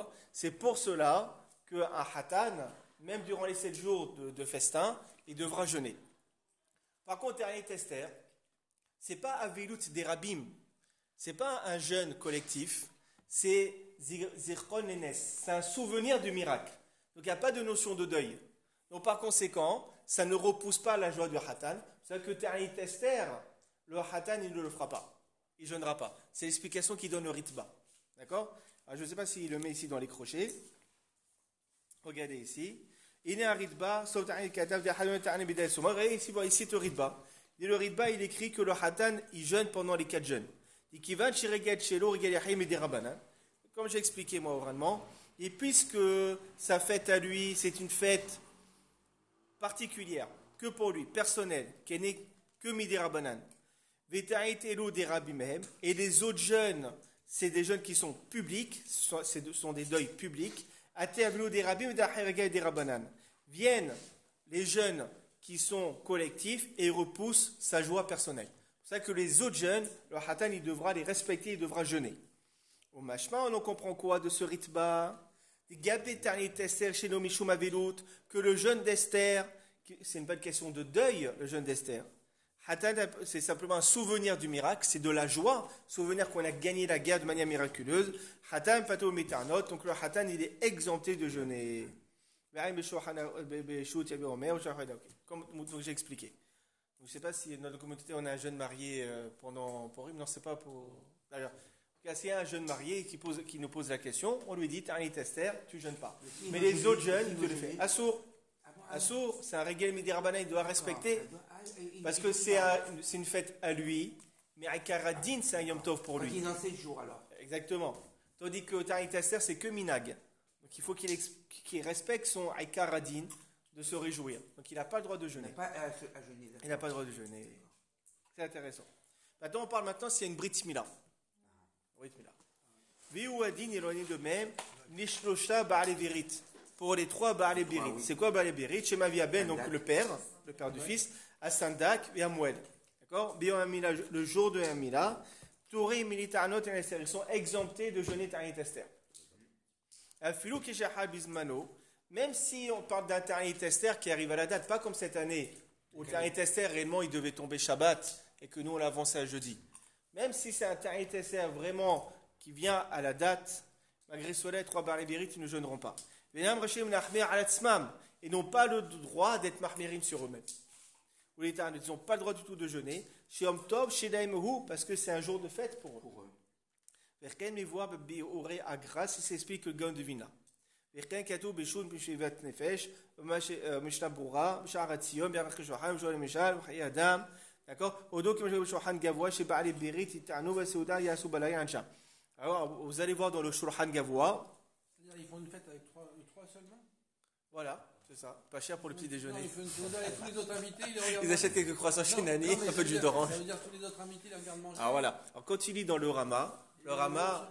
C'est pour cela qu'un Hatan, même durant les 7 jours de festin, il devra jeûner. Par contre, Ta'anit Esther, ce n'est pas Avilut des Rabbim. Ce n'est pas un jeûne collectif. C'est Zirkon Nenes. C'est un souvenir du miracle. Donc il n'y a pas de notion de deuil. Donc par conséquent, ça ne repousse pas la joie du Hatan. C'est-à-dire que Ta'anit Esther, le Hatan, il ne le fera pas. Il ne jeûnera pas. C'est l'explication qu'il donne au Ritba. D'accord ? Alors, je ne sais pas s'il le met ici dans les crochets. Regardez ici. Il est un Ritba, sauf Ta'anit Katav, Ta'anit Bidei Souma. Regardez ici, ici le Ritba. Et le Ritba, il écrit que le Hatan, il jeûne pendant les 4 jeûnes. Il dit qu'il va chez Reget, chez l'eau, Reget Yahim et des Rabbanan. Comme j'ai expliqué moi oralement, Et puisque sa fête à lui, c'est une fête particulière, que pour lui, personnelle, qui n'est que Midi Rabbanan. Veta'it Elo des Rabbi Mehem. Et les autres jeunes, c'est des jeunes qui sont publics, ce sont des deuils publics. Ate Avelo des Rabbi Mehem des Rabbanan. Viennent les jeunes qui sont collectifs et repoussent sa joie personnelle. C'est pour ça que les autres jeunes, le Hatan, il devra les respecter, il devra jeûner. Au Mashma, on en comprend quoi de ce ritba? Que le jeûne d'Esther, c'est une bonne question de deuil, le jeûne d'Esther. C'est simplement un souvenir du miracle, c'est de la joie, souvenir qu'on a gagné la guerre de manière miraculeuse. Donc le Hatan, il est exempté de jeûner. Comme donc j'ai expliqué. Je ne sais pas si dans notre communauté on a un jeune marié pendant Purim. Non, c'est pas pour. D'ailleurs, s'il y a un jeune marié qui nous pose la question, on lui dit Ta'anit Esther, tu jeûnes pas. Mais les autres jeunes, ils te le font. Assour, c'est un régal Midi Rabbanan, il doit respecter parce que c'est une fête à lui. Mais Akaradin, c'est un Yom Tov pour lui. Il est dans 7 jours alors. Exactement. Tandis que Ta'anit Esther, c'est que Minag. Donc il faut qu'il respecte son Aikaradin de se réjouir. Donc il n'a pas le droit de jeûner. Il n'a pas à jeûner. Il n'a pas le droit de jeûner. C'est intéressant. Maintenant, on parle maintenant s'il y a une Brit Mila. Brit Mila. Viouadin, il en est de même. Nishlosha Baale Birit. Pour les 3 Baale Birit. C'est quoi Baale Birit? Chez Maviabel, donc le père du fils, à Sandak et à Mouel. D'accord? Le jour de Hamila. Touré, Militarnot et Esther. Ils sont exemptés de jeûner Ta'anit Esther. Afilou Kishaha Bismano. Même si on parle d'un Ta'anit Esther qui arrive à la date, pas comme cette année, où Ta'anit Esther, réellement, il devait tomber Shabbat, et que nous, on l'avançait à jeudi. Même si c'est un Ta'anit Esther vraiment qui vient à la date, malgré cela, les 3 Baale Birit, ils ne jeûneront pas. Ils n'ont pas le droit d'être mahmirim sur eux-mêmes. Ils n'ont pas le droit du tout de jeûner. Chez Yom Tov, chez Daïmehu, parce que c'est un jour de fête pour eux. Verken les voix Bioré à grâce, il s'explique le gain de Vina. Verken Katou Beshun Bishivat Nefesh, Mishnah Bura, Sharatzion, Biarach Shoham, Joël Mishal, Adam. D'accord? Odo Kim Shohan Gavoa, chez Baal Birit, Itano, Vaseuda, Yasu Balaya, Ancha. Alors, vous allez voir dans le Shulchan Gavoa. C'est-à-dire, ils font une fête avec 3 seulement? Voilà, c'est ça. Pas cher pour le petit déjeuner. Non, ils font une fête avec tous les autres invités. Ils achètent quelques croissants chinani, un peu de jus d'orange. Ça veut dire tous les autres invités, ils les regardent manger. Alors voilà. Alors, quand tu lis dans le Rama, le Rama,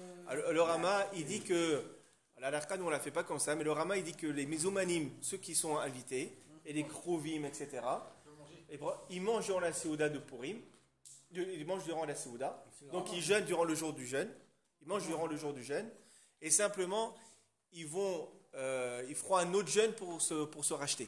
il dit que. La Larka, nous on ne la fait pas comme ça, mais le Rama, il dit que les Mizoumanim, ceux qui sont invités, et les Krovim, etc., ils mangent durant la Séouda de Purim. Ils mangent durant la Séouda. Donc ils jeûnent durant le jour du jeûne. Ils mangent durant le jour du jeûne. Et simplement, ils feront un autre jeûne pour se racheter.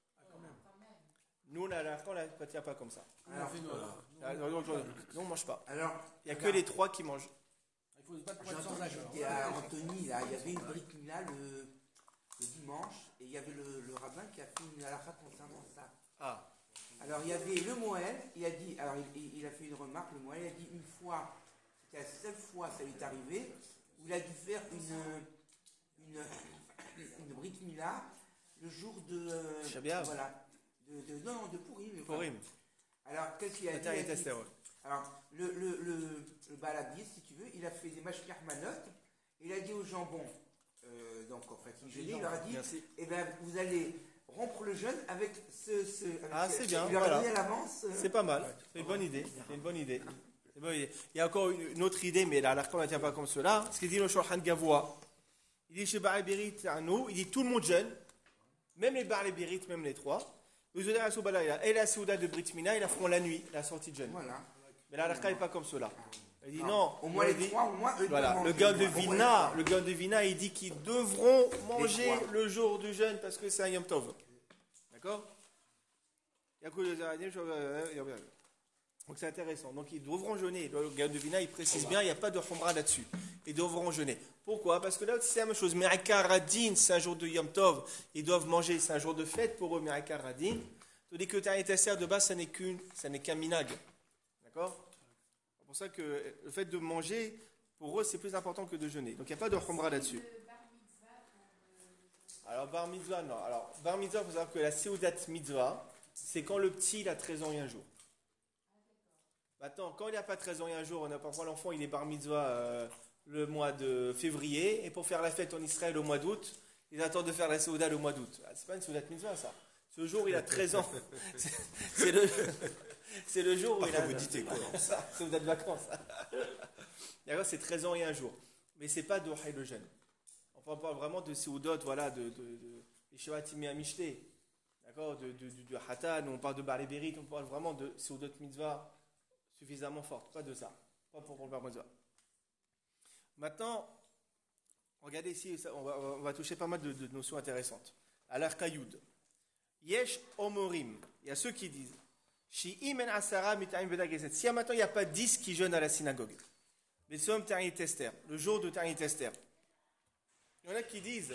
Nous, la Larka, on ne la tient pas comme ça. Alors, Nous, on ne mange pas. alors, Il n'y a que les 3 qui mangent. Il faut se battre pour j'ai être sans entendu âge. qu'il y a Anthony, là, il y avait une Brit Mila le dimanche, et il y avait le rabbin qui a fait une halakha concernant ça. Ah. Alors il y avait le Moël, il a dit, alors il a fait une remarque, le Moël a dit une fois, c'était la seule fois ça lui est arrivé, où il a dû faire une Brit Mila le jour de Shabbat. voilà, de Purim. Purim. Alors qu'est-ce qu'il a dit? Ta'anit Esther. Alors le baladier, si tu veux, il a fait des mashkar manot, il a dit au jambon, donc en fait il leur a dit, eh ben vous allez rompre le jeûne avec c'est bien, il leur a voilà. dit à l'avance. C'est pas mal, c'est une bonne idée. C'est une bonne idée. Il y a encore une autre idée, mais là, on ne la tient pas comme cela. Ce qu'il dit le Shulchan Gavoa, il dit chez Baal Birit, il dit tout le monde jeûne, même les Baal Birit, même les 3. Et la Souda de Brit Mina, ils la feront la nuit, la sortie de jeûne. Voilà. Mais là, n'est pas comme cela. Il dit non. Au moins les 3, au moins eux. Voilà, le gain de Vina, il dit qu'ils devront manger le jour du jeûne parce que c'est un Yom Tov. D'accord? Donc c'est intéressant. Donc ils devront jeûner. Le gain de Vina, il précise bien, il n'y a pas de Khomra là-dessus. Ils devront jeûner. Pourquoi? Parce que là, c'est la même chose. Me'akaradin, c'est un jour de Yom Tov. Ils doivent manger, c'est un jour de fête pour eux, Me'akaradin. Tandis que Ta'anit Esther de base, ça n'est qu'un minag. D'accord? C'est pour ça que le fait de manger, pour eux, c'est plus important que de jeûner. Donc il n'y a pas de khomra là-dessus. Alors bar mitzvah, non. Alors bar mitzvah, il faut savoir que la seudat mitzvah, c'est quand le petit il a 13 ans et un jour. Maintenant, quand il n'a pas 13 ans et un jour, on a parfois l'enfant, il est bar mitzvah le mois de février, et pour faire la fête en Israël au mois d'août, ils attendent de faire la Souda le mois d'août. Ah, c'est pas une Souda de mitzvah, ça. Ce jour, il a 13 ans. C'est le, c'est le jour où il a... vous dites quoi? Souda de vacances. D'accord, c'est 13 ans et un jour. Mais c'est pas de Haï le jeûne. Enfin, on parle vraiment de Seudot, voilà, de Shevatimi Amishté. D'accord, de Hatan, on parle de Balébérit, on parle vraiment de Seudot Mitzvah suffisamment forte. Pas de ça. Pas pour le Mitzvah. Maintenant, regardez ici, on va toucher pas mal de notions intéressantes. Alors, Kayoud. Yesh Omorim. Il y a ceux qui disent si maintenant il n'y a pas 10 qui jeûnent à la synagogue, mais sommes Tani Tester, le jour de Tani Tester. Il y en a qui disent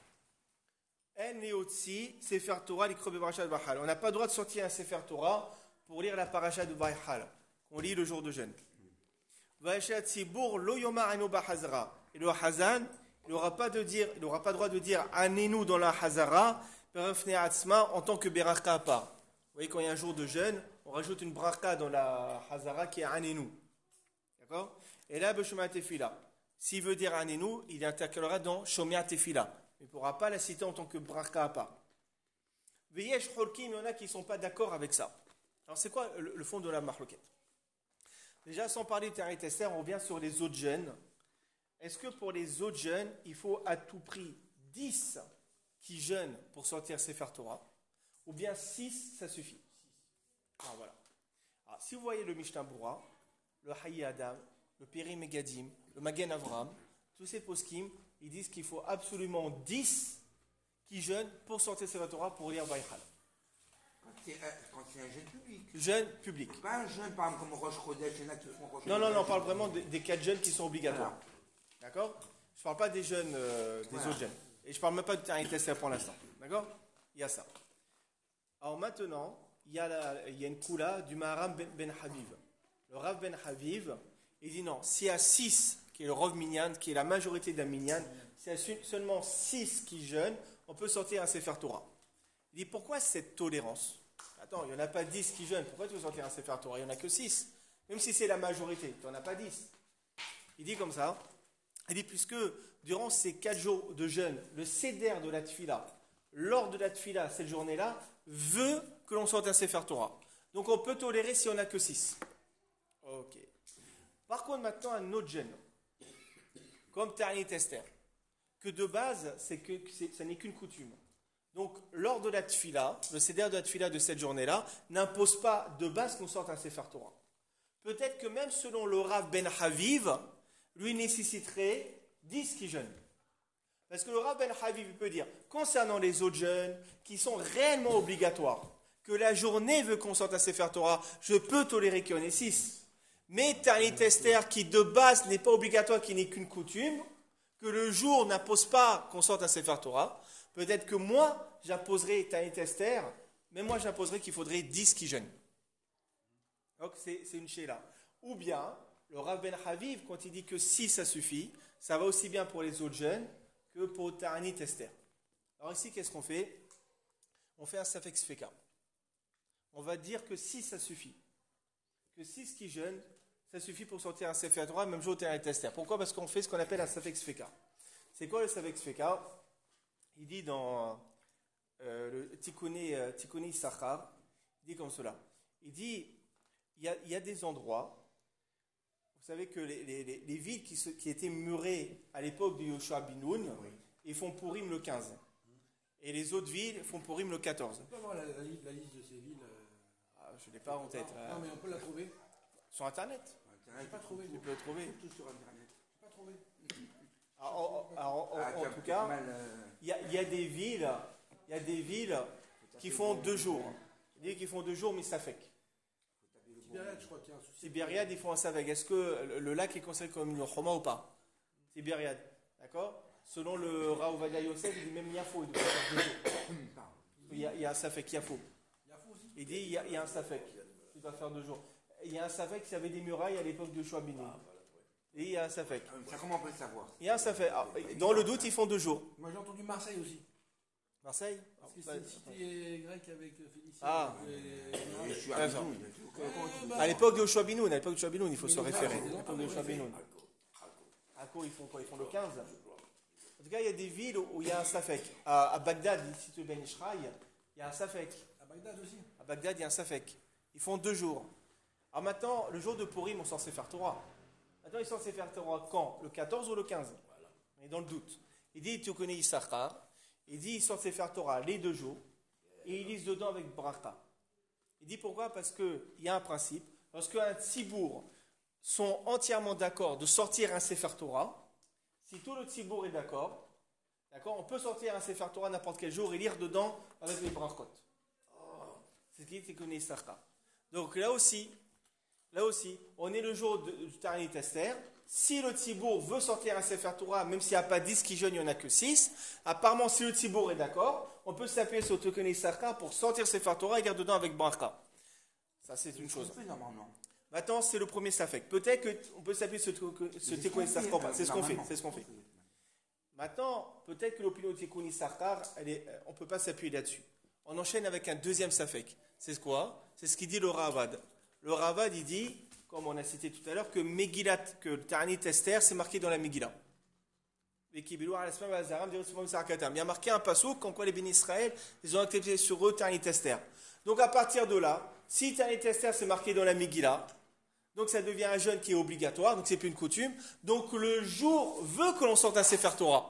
Sefer Torah, on n'a pas le droit de sortir un Sefer Torah pour lire la paracha de Vayhal, qu'on lit le jour de jeûne. Et le Hazan, il n'aura pas le droit de dire Anenu dans la Hazara en tant que Beraka à part. Vous voyez, quand il y a un jour de jeûne, on rajoute une Braka dans la Hazara qui est Anenu. D'accord? Et là, Beshomea Tefila. S'il veut dire Anenu, il intercalera dans Shomea Tefila. Il ne pourra pas la citer en tant que Braka à part. Veyesh Cholkim, il y en a qui ne sont pas d'accord avec ça. Alors, c'est quoi le fond de la Mahloket? Déjà, sans parler de Tani Tester, on revient sur les autres jeûnes. Est-ce que pour les autres jeûnes, il faut à tout prix 10 qui jeûnent pour sortir Sefer Torah, ou bien 6, ça suffit? Ah, voilà. Alors, si vous voyez le Mishnah Bura, le Hayy Adam, le Peri Megadim, le Magen Avram, tous ces poskim, ils disent qu'il faut absolument 10 qui jeûnent pour sortir Sefer Torah pour lire Vayhal. Quand c'est un jeûne public. Jeûne public. Pas un jeûne, par exemple, comme Rosh Chodesh, il y en a qui font Rosh Non, on parle vraiment des 4 jeûnes qui sont obligatoires. Voilà. D'accord? Je ne parle pas des jeûnes, des autres jeûnes. Et je ne parle même pas de Tani Tester pour l'instant. D'accord? Il y a ça. Alors maintenant, il y a une koula du Maharam Ben Haviv. Le Rav Ben Haviv, il dit non, s'il y a 6, qui est le Rav Minyan, qui est la majorité d'un Minyan, s'il y a seulement 6 qui jeûnent, on peut sortir un Sefer Torah. Il dit pourquoi cette tolérance? Attends, il n'y en a pas 10 qui jeûnent, pourquoi tu veux sortir un Sefer Torah? Il n'y en a que 6. Même si c'est la majorité, tu n'en as pas 10. Il dit comme ça, il dit puisque durant ces 4 jours de jeûne, le Seder de la Tfila, lors de la Tfila, cette journée-là, veut que l'on sorte un Sefer Torah. Donc on peut tolérer si on n'a que 6. Ok. Par contre, maintenant, un autre jeûne, comme Tani Tester, que de base, ça n'est qu'une coutume. Donc, lors de la Tfila, le Seder de la Tfila de cette journée-là, n'impose pas de base qu'on sorte un Sefer Torah. Peut-être que même selon le Rav Ben Haviv, lui nécessiterait 10 qui jeûnent. Parce que le Rav Ben Haviv peut dire, concernant les autres jeûnes qui sont réellement obligatoires, que la journée veut qu'on sorte un Sefer Torah, je peux tolérer qu'il y en ait 6. Mais Tani Tester, qui de base n'est pas obligatoire, qui n'est qu'une coutume, que le jour n'impose pas qu'on sorte un Sefer Torah, peut-être que moi, j'imposerai Tani Tester, mais moi j'imposerai qu'il faudrait 10 qui jeûnent. Donc c'est une chéla. Ou bien, le Rav Ben Haviv, quand il dit que 6 ça suffit, ça va aussi bien pour les autres jeunes que pour Tani Tester. Alors ici, qu'est-ce qu'on fait? On fait un Safek Sfeka. On va dire que 6 ça suffit. Que 6 qui jeûnent, ça suffit pour sortir un Sefer Torah, même jour au Tani Tester. Pourquoi? Parce qu'on fait ce qu'on appelle un Safek Sfeka. C'est quoi le Safek Sfeka? Il dit dans le Tikkuni Sachar, il dit comme cela. Il dit, il y a des endroits, vous savez que les villes qui étaient murées à l'époque de Yoshua bin Nun, ils font Purim le 15. Et les autres villes font Purim le 14. On peut avoir la liste de ces villes. Je ne l'ai pas en tête. Non, mais on peut la trouver. Sur Internet. Je n'ai pas trouvé. Tu peux le trouver. Tout sur Internet. Je n'ai pas trouvé. En tout cas, il y a des villes qui font 2 jours. Des villes qui font 2 jours, mais ça fait. Tibériade, je crois qu'il y a un souci. Tibériade, ils font un Savek. Est-ce que le lac est considéré comme une Choma ou pas? Tibériade, d'accord? Selon le Raouvadia Yosef, il dit même Yafo, il doit faire 2 jours. Il y a un Safek Yafo. Il dit il y a un Safek, il doit faire 2 jours. Il y a un Safek qui avait des murailles à l'époque de Chouabini. Et il y a un Safek. Ça, comment on peut le savoir? Il y a un Safek. Dans le doute, ils font 2 jours. Moi, j'ai entendu Marseille aussi. Marseille? Parce que c'est une cité grecque avec Félicie. Ah. Je suis à D'accord. Binoun. À l'époque de Yoshua bin Nun, il faut se référer. À l'époque de Yoshua bin Nun. Monaco, ils font quoi? Ils font le 15. En tout cas, il y a des villes où il y a un safek. À Bagdad, ici, tu Ben Ishraï, il y a un safek. À Bagdad aussi. À Bagdad, il y a un safek. Ils font 2 jours. Alors maintenant, le jour de Purim, on est censé faire Torah. Maintenant, ils sont censés faire Torah quand? Le 14 ou le 15? On est dans le doute. Il dit, tu connais Issachar. Il dit, ils sont censés faire Torah les 2 jours. Et ils lisent dedans avec bracha. Il dit pourquoi? Parce qu'il y a un principe. Lorsqu'un tzibour sont entièrement d'accord de sortir un Sefer Torah, si tout le tzibour est d'accord, on peut sortir un Sefer Torah n'importe quel jour et lire dedans avec les brachot. C'est ce qui est connu Issachar. Donc là aussi, on est le jour du Ta'anit Esther. Si le tzibour veut sortir un Sefer Torah, même s'il n'y a pas 10 qui jeûnent, il n'y en a que 6, apparemment si le tzibour est d'accord, on peut s'appuyer sur le Tekun Issachar pour sortir Sefer Torah et lire dedans avec bracha. Ça c'est une chose. On fait normalement. Maintenant, c'est le premier safek. Peut-être qu'on peut s'appuyer sur ce Tekun Issachar. C'est ce qu'on fait. Maintenant, peut-être que l'opinion de Tekun Issachar, on ne peut pas s'appuyer là-dessus. On enchaîne avec un deuxième safek. C'est quoi? C'est ce qu'il dit le Ravad. Le Ravad, il dit, comme on a cité tout à l'heure, que Megillat, que le Ta'anit Esther, c'est marqué dans la Megillah. Il y a marqué un passouk comme quoi les bénis Israël, ils ont accepté sur eux Ta'anit Esther. Donc à partir de là, si Ta'anit Esther c'est marqué dans la Megillah, donc ça devient un jeûne qui est obligatoire, donc c'est plus une coutume. Donc le jour veut que l'on sorte un Sefer Torah.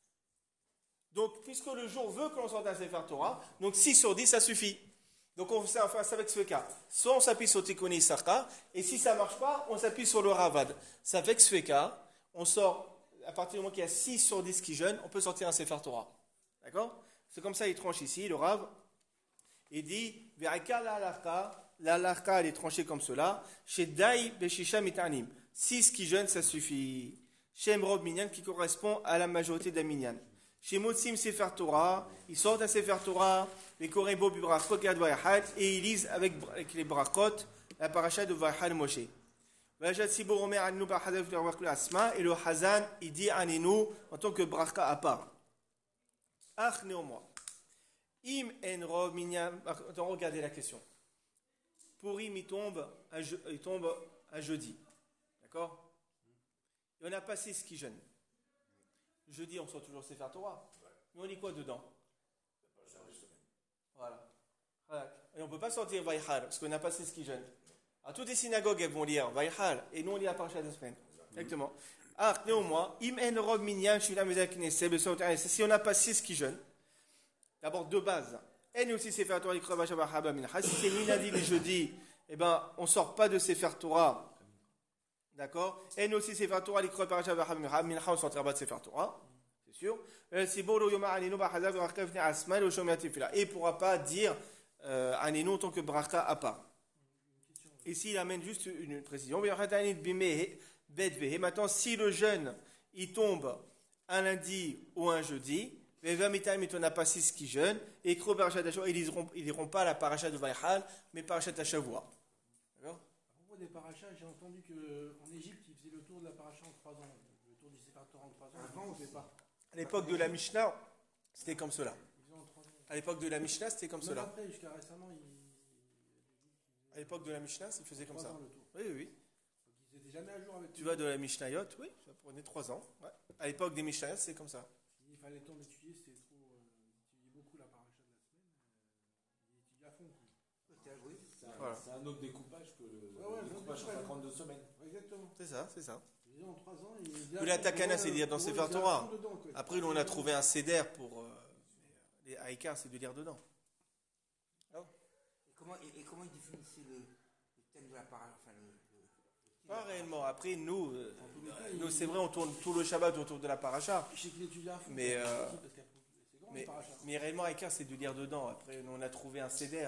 Donc puisque le jour veut que l'on sorte un Sefer Torah, donc 6 sur 10 ça suffit. Donc on fait ça avec ce cas. Soit on s'appuie sur Tekun Issachar, et si ça ne marche pas, on s'appuie sur le Ravad. Ça avec ce cas, on sort, à partir du moment qu'il y a 6 sur 10 qui jeûnent, on peut sortir un Sefer Torah. D'accord? C'est comme ça, il tranche ici, le Rav. Il dit, Ve'aka la halakha, elle est tranchée comme cela. Chez Daï Beshisha Mitanim. 6 qui jeûnent, ça suffit. Chez Emrod Minyan, qui correspond à la majorité d'Aminyan. Chez Motsim Sefer Torah, ils sortent un Sefer Torah, les Korebo Bibrachot Gad Vayahal, et ils lisent avec les brachot la paracha de Vayahal Moshe. Vajat Sibor Omer Aninu Bahadav Asma, et le Hazan, il dit Aninu en tant que bracha à part. Ach néanmoins. Im Enrov Minyan. Regardez la question. Purim, il tombe un jeudi. D'accord? Et on a pas 6 qui jeûnent. Jeudi, on sort toujours Sefer Torah. Mais on lit quoi dedans? Voilà. Et on ne peut pas sortir Vayhal, parce qu'on n'a pas 6 qui jeûnent. Alors, toutes les synagogues, elles vont lire Vayhal, et nous, on lit la paracha de la semaine. Exactement. Ah, néanmoins, Im en rob minyan, Shulam Vedek Knesset, si on n'a pas 6 qui jeûnent, d'abord, de base, en aussi Sefer Torah, l'ikra Vashava Haba Mincha. Si c'est minadi les jeudis, eh ben, on ne sort pas de Sefer Torah. D'accord? En aussi Sefer Torah, l'ikra Vashava Haba Mincha, on ne sortira pas de Sefer Torah. C'est sûr. Et il ne pourra pas dire Anenu en tant que bracha à part. Ici, il amène juste une précision. Maintenant, si le jeûne, il tombe un lundi ou un jeudi, mais on n'a pas 6 qui jeûnent, et ils n'iront pas la paracha de Vayhal, mais paracha de Shavua. D'accord? À propos des parachas, j'ai entendu qu'en Égypte, ils faisaient le tour de la paracha en 3 ans. Le tour du Sefer Torah en 3 ans. Avant, on ne fait pas. À l'époque de la Mishnah, c'était comme cela. Ils ont en 3 ans. À l'époque de la Mishnah, c'était comme Même cela. après, jusqu'à récemment, À l'époque de la Mishnah, ils faisaient comme 3 ça. ans le tour. Oui. Donc ils n'étaient jamais à jour avec Tu vas de la Mishnayot, oui, ça prenait 3 ans. Ouais. À l'époque des Mishnayot, c'est comme ça. Il fallait le temps d'étudier, c'était trop. Ils étudiaient beaucoup la paracha de la semaine. Ils étudiaient à fond. Oui. Voilà. C'est un autre découpage que le Ouais, découpage en ouais. 52 semaines. Exactement. C'est ça. Ils disaient en 3 ans. Puis la Takana, c'est lire dans Sefer Torah. Après, nous, on a trouvé un céder pour les Haïkars, c'est de lire dedans. Et comment ils définissaient le thème de la paracha, enfin, Pas réellement. Après, nous, c'est vrai, on tourne tout le Shabbat autour de la paracha. Je sais qu'il étudiait à fond. Mais, c'est grand, le paracha. Mais réellement, Haïkars, c'est de lire dedans. Après, nous, on a trouvé un céder.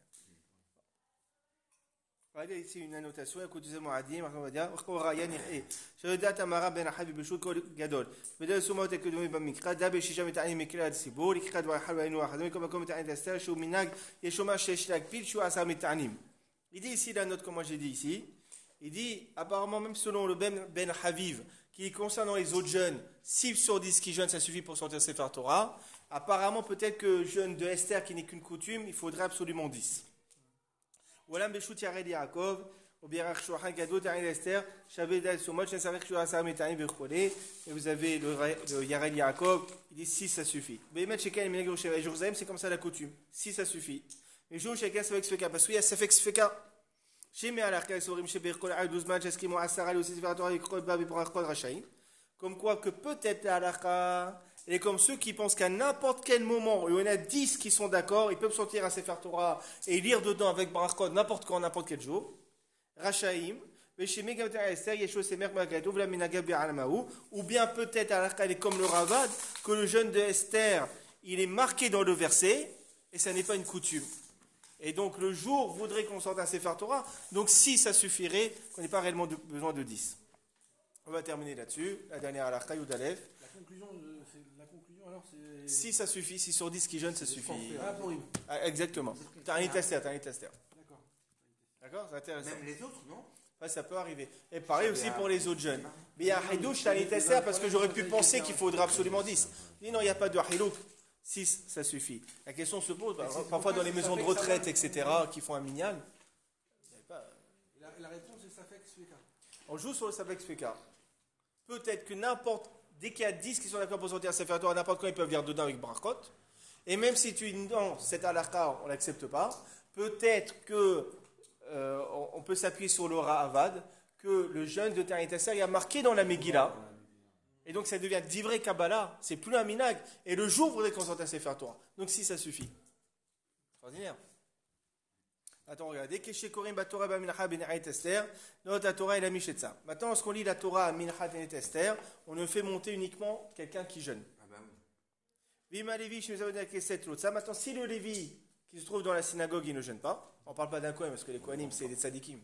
Regardez ici une annotation. Écoutez, c'est Moadim, on va dire. شهدت המהר"ל בן החי בברשות כה גדול. בדרך סומות הקדומים במקרא, דברי שישה מטענים מקרא הציבור, לקחת ויחל והיינו אחדים, כל מקום מטען את אסתר, שהוא מנהג, יש לומר שיש להקפיד שהוא 10 מטענים. Il dit ici la note, comme moi j'ai dit ici, il dit, apparemment, même selon le Ben Haviv, qui concernant les autres jeunes, 6 sur 10 qui jeûnent, ça suffit pour sortir Sefer Torah. Apparemment, peut-être que jeûne de Esther, qui n'est qu'une coutume, il faudrait absolument 10. Voilà Beshut Yared Yaakov, Et vous avez le Yarel Yaakov, il dit si ça suffit. C'est comme ça la coutume. Si ça suffit. Mais je chacun ça fait expliquer parce qu'il y a ça fait expliquer. Comme quoi que peut-être la halakha, elle est comme ceux qui pensent qu'à n'importe quel moment, où il y en a 10 qui sont d'accord, ils peuvent sortir un Sefer Torah et lire dedans avec Barakot n'importe quand, n'importe quel jour. Rachaim, ou bien peut-être la halakha, elle est comme le Ravad, que le jeûne de Esther, il est marqué dans le verset, et ça n'est pas une coutume. Et donc le jour voudrait qu'on sorte un Sefer Torah, donc si ça suffirait, qu'on n'ait pas réellement besoin de 10. On va terminer là-dessus. La dernière halakha, Yudalef. La conclusion, alors, c'est. Si ça suffit, 6 sur 10 qui jeûnent, ça suffit. Ah, pour lui. Ah, exactement. T'as un tester. D'accord. D'accord, c'est intéressant. Même les autres, non? Ouais, ça peut arriver. Et pareil aussi pour les autres jeunes. Mais il y a Hidouch, t'as un tester parce que j'aurais pu penser qu'il faudra absolument 10. Mais non, il n'y a pas de Hilouk. 6, ça suffit. La question se pose, parfois dans les maisons de retraite, etc., qui font un minyan. La réponse est Safek Sveka. On joue sur le Safek Sveka. Peut-être que dès qu'il y a 10 qui sont d'accord pour sortir un Sefer Torah, n'importe quand ils peuvent lire dedans avec Barakot. Et même si tu dis non, cette halakha, on ne l'accepte pas, peut-être que on peut s'appuyer sur le Ra'avad, que le jeûne de Tariq Tasser, il y a marqué dans la Megillah. Et donc ça devient divrei Kabbalah, c'est plus un minag. Et le jour, il faudrait qu'on sorte un Sefer Torah. Donc si ça suffit. Extraordinaire. Attends, regardez. La Torah et la Mishetza. Maintenant, lorsqu'on lit la Torah à Minhat et Esther, on ne fait monter uniquement quelqu'un qui jeûne. Ah bah oui. Vima Lévi, ça. Maintenant, si le Lévi qui se trouve dans la synagogue, il ne jeûne pas. On ne parle pas d'un Kohen parce que les Kohanim, c'est des tzadikim.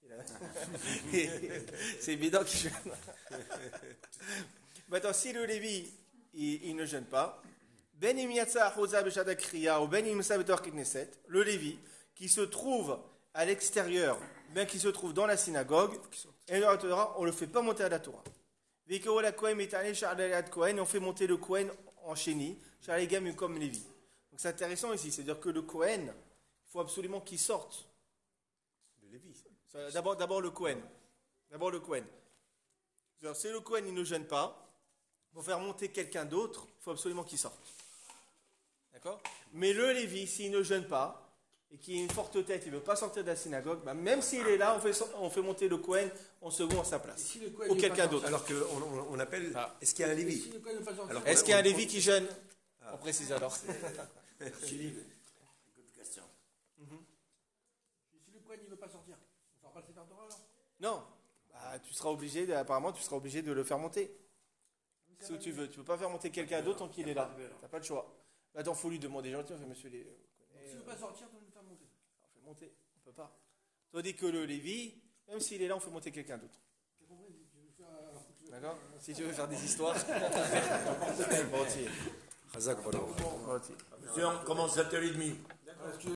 C'est évident qu'il jeûne. Maintenant, si le Lévi, il ne jeûne pas, Ben Imiatsa Achoza Beshada Kriya ou Ben Imsa Betor Knesset, le Lévi, qui se trouve à l'extérieur, bien qu'il se trouve dans la synagogue, et dans la Torah, on ne le fait pas monter à la Torah. Et on fait monter le Kohen en chéni, comme Lévi. Donc c'est intéressant ici, c'est-à-dire que le Kohen, il faut absolument qu'il sorte. Le Lévi. D'abord le Kohen. C'est-à-dire, si le Kohen il ne jeûne pas, pour faire monter quelqu'un d'autre, il faut absolument qu'il sorte. D'accord? Mais le Lévi, s'il ne jeûne pas, et qui a une forte tête, il ne veut pas sortir de la synagogue, bah même s'il est là, on fait monter le Kohen en second à sa place. Si le Ou quelqu'un d'autre. Alors qu'on appelle. Ah. Est-ce qu'il y a un Lévi? Si le Kohen ne pas sortir, Alors, Est-ce qu'il y a un Lévi qui jeûne? On précise alors. Philippe, une question. si le Kohen ne veut pas sortir, on ne sort pas le Sefer Torah alors? Non. Bah, apparemment, tu seras obligé de le faire monter. Si tu veux. Tu ne peux pas faire monter quelqu'un d'autre tant qu'il est là. Tu n'as pas le choix. Attends, il faut lui demander gentiment. Monsieur les. S'il ne veut pas sortir, tu dois le faire monter. On fait monter. On ne peut pas. Tandis que le Lévi, même s'il est là, on fait monter quelqu'un d'autre. Tu as compris? Tu veux faire, alors, tu veux D'accord? Si tu veux faire des histoires. Volontiers. Chazak, voilà. Volontiers. On commence à 7h30. faire-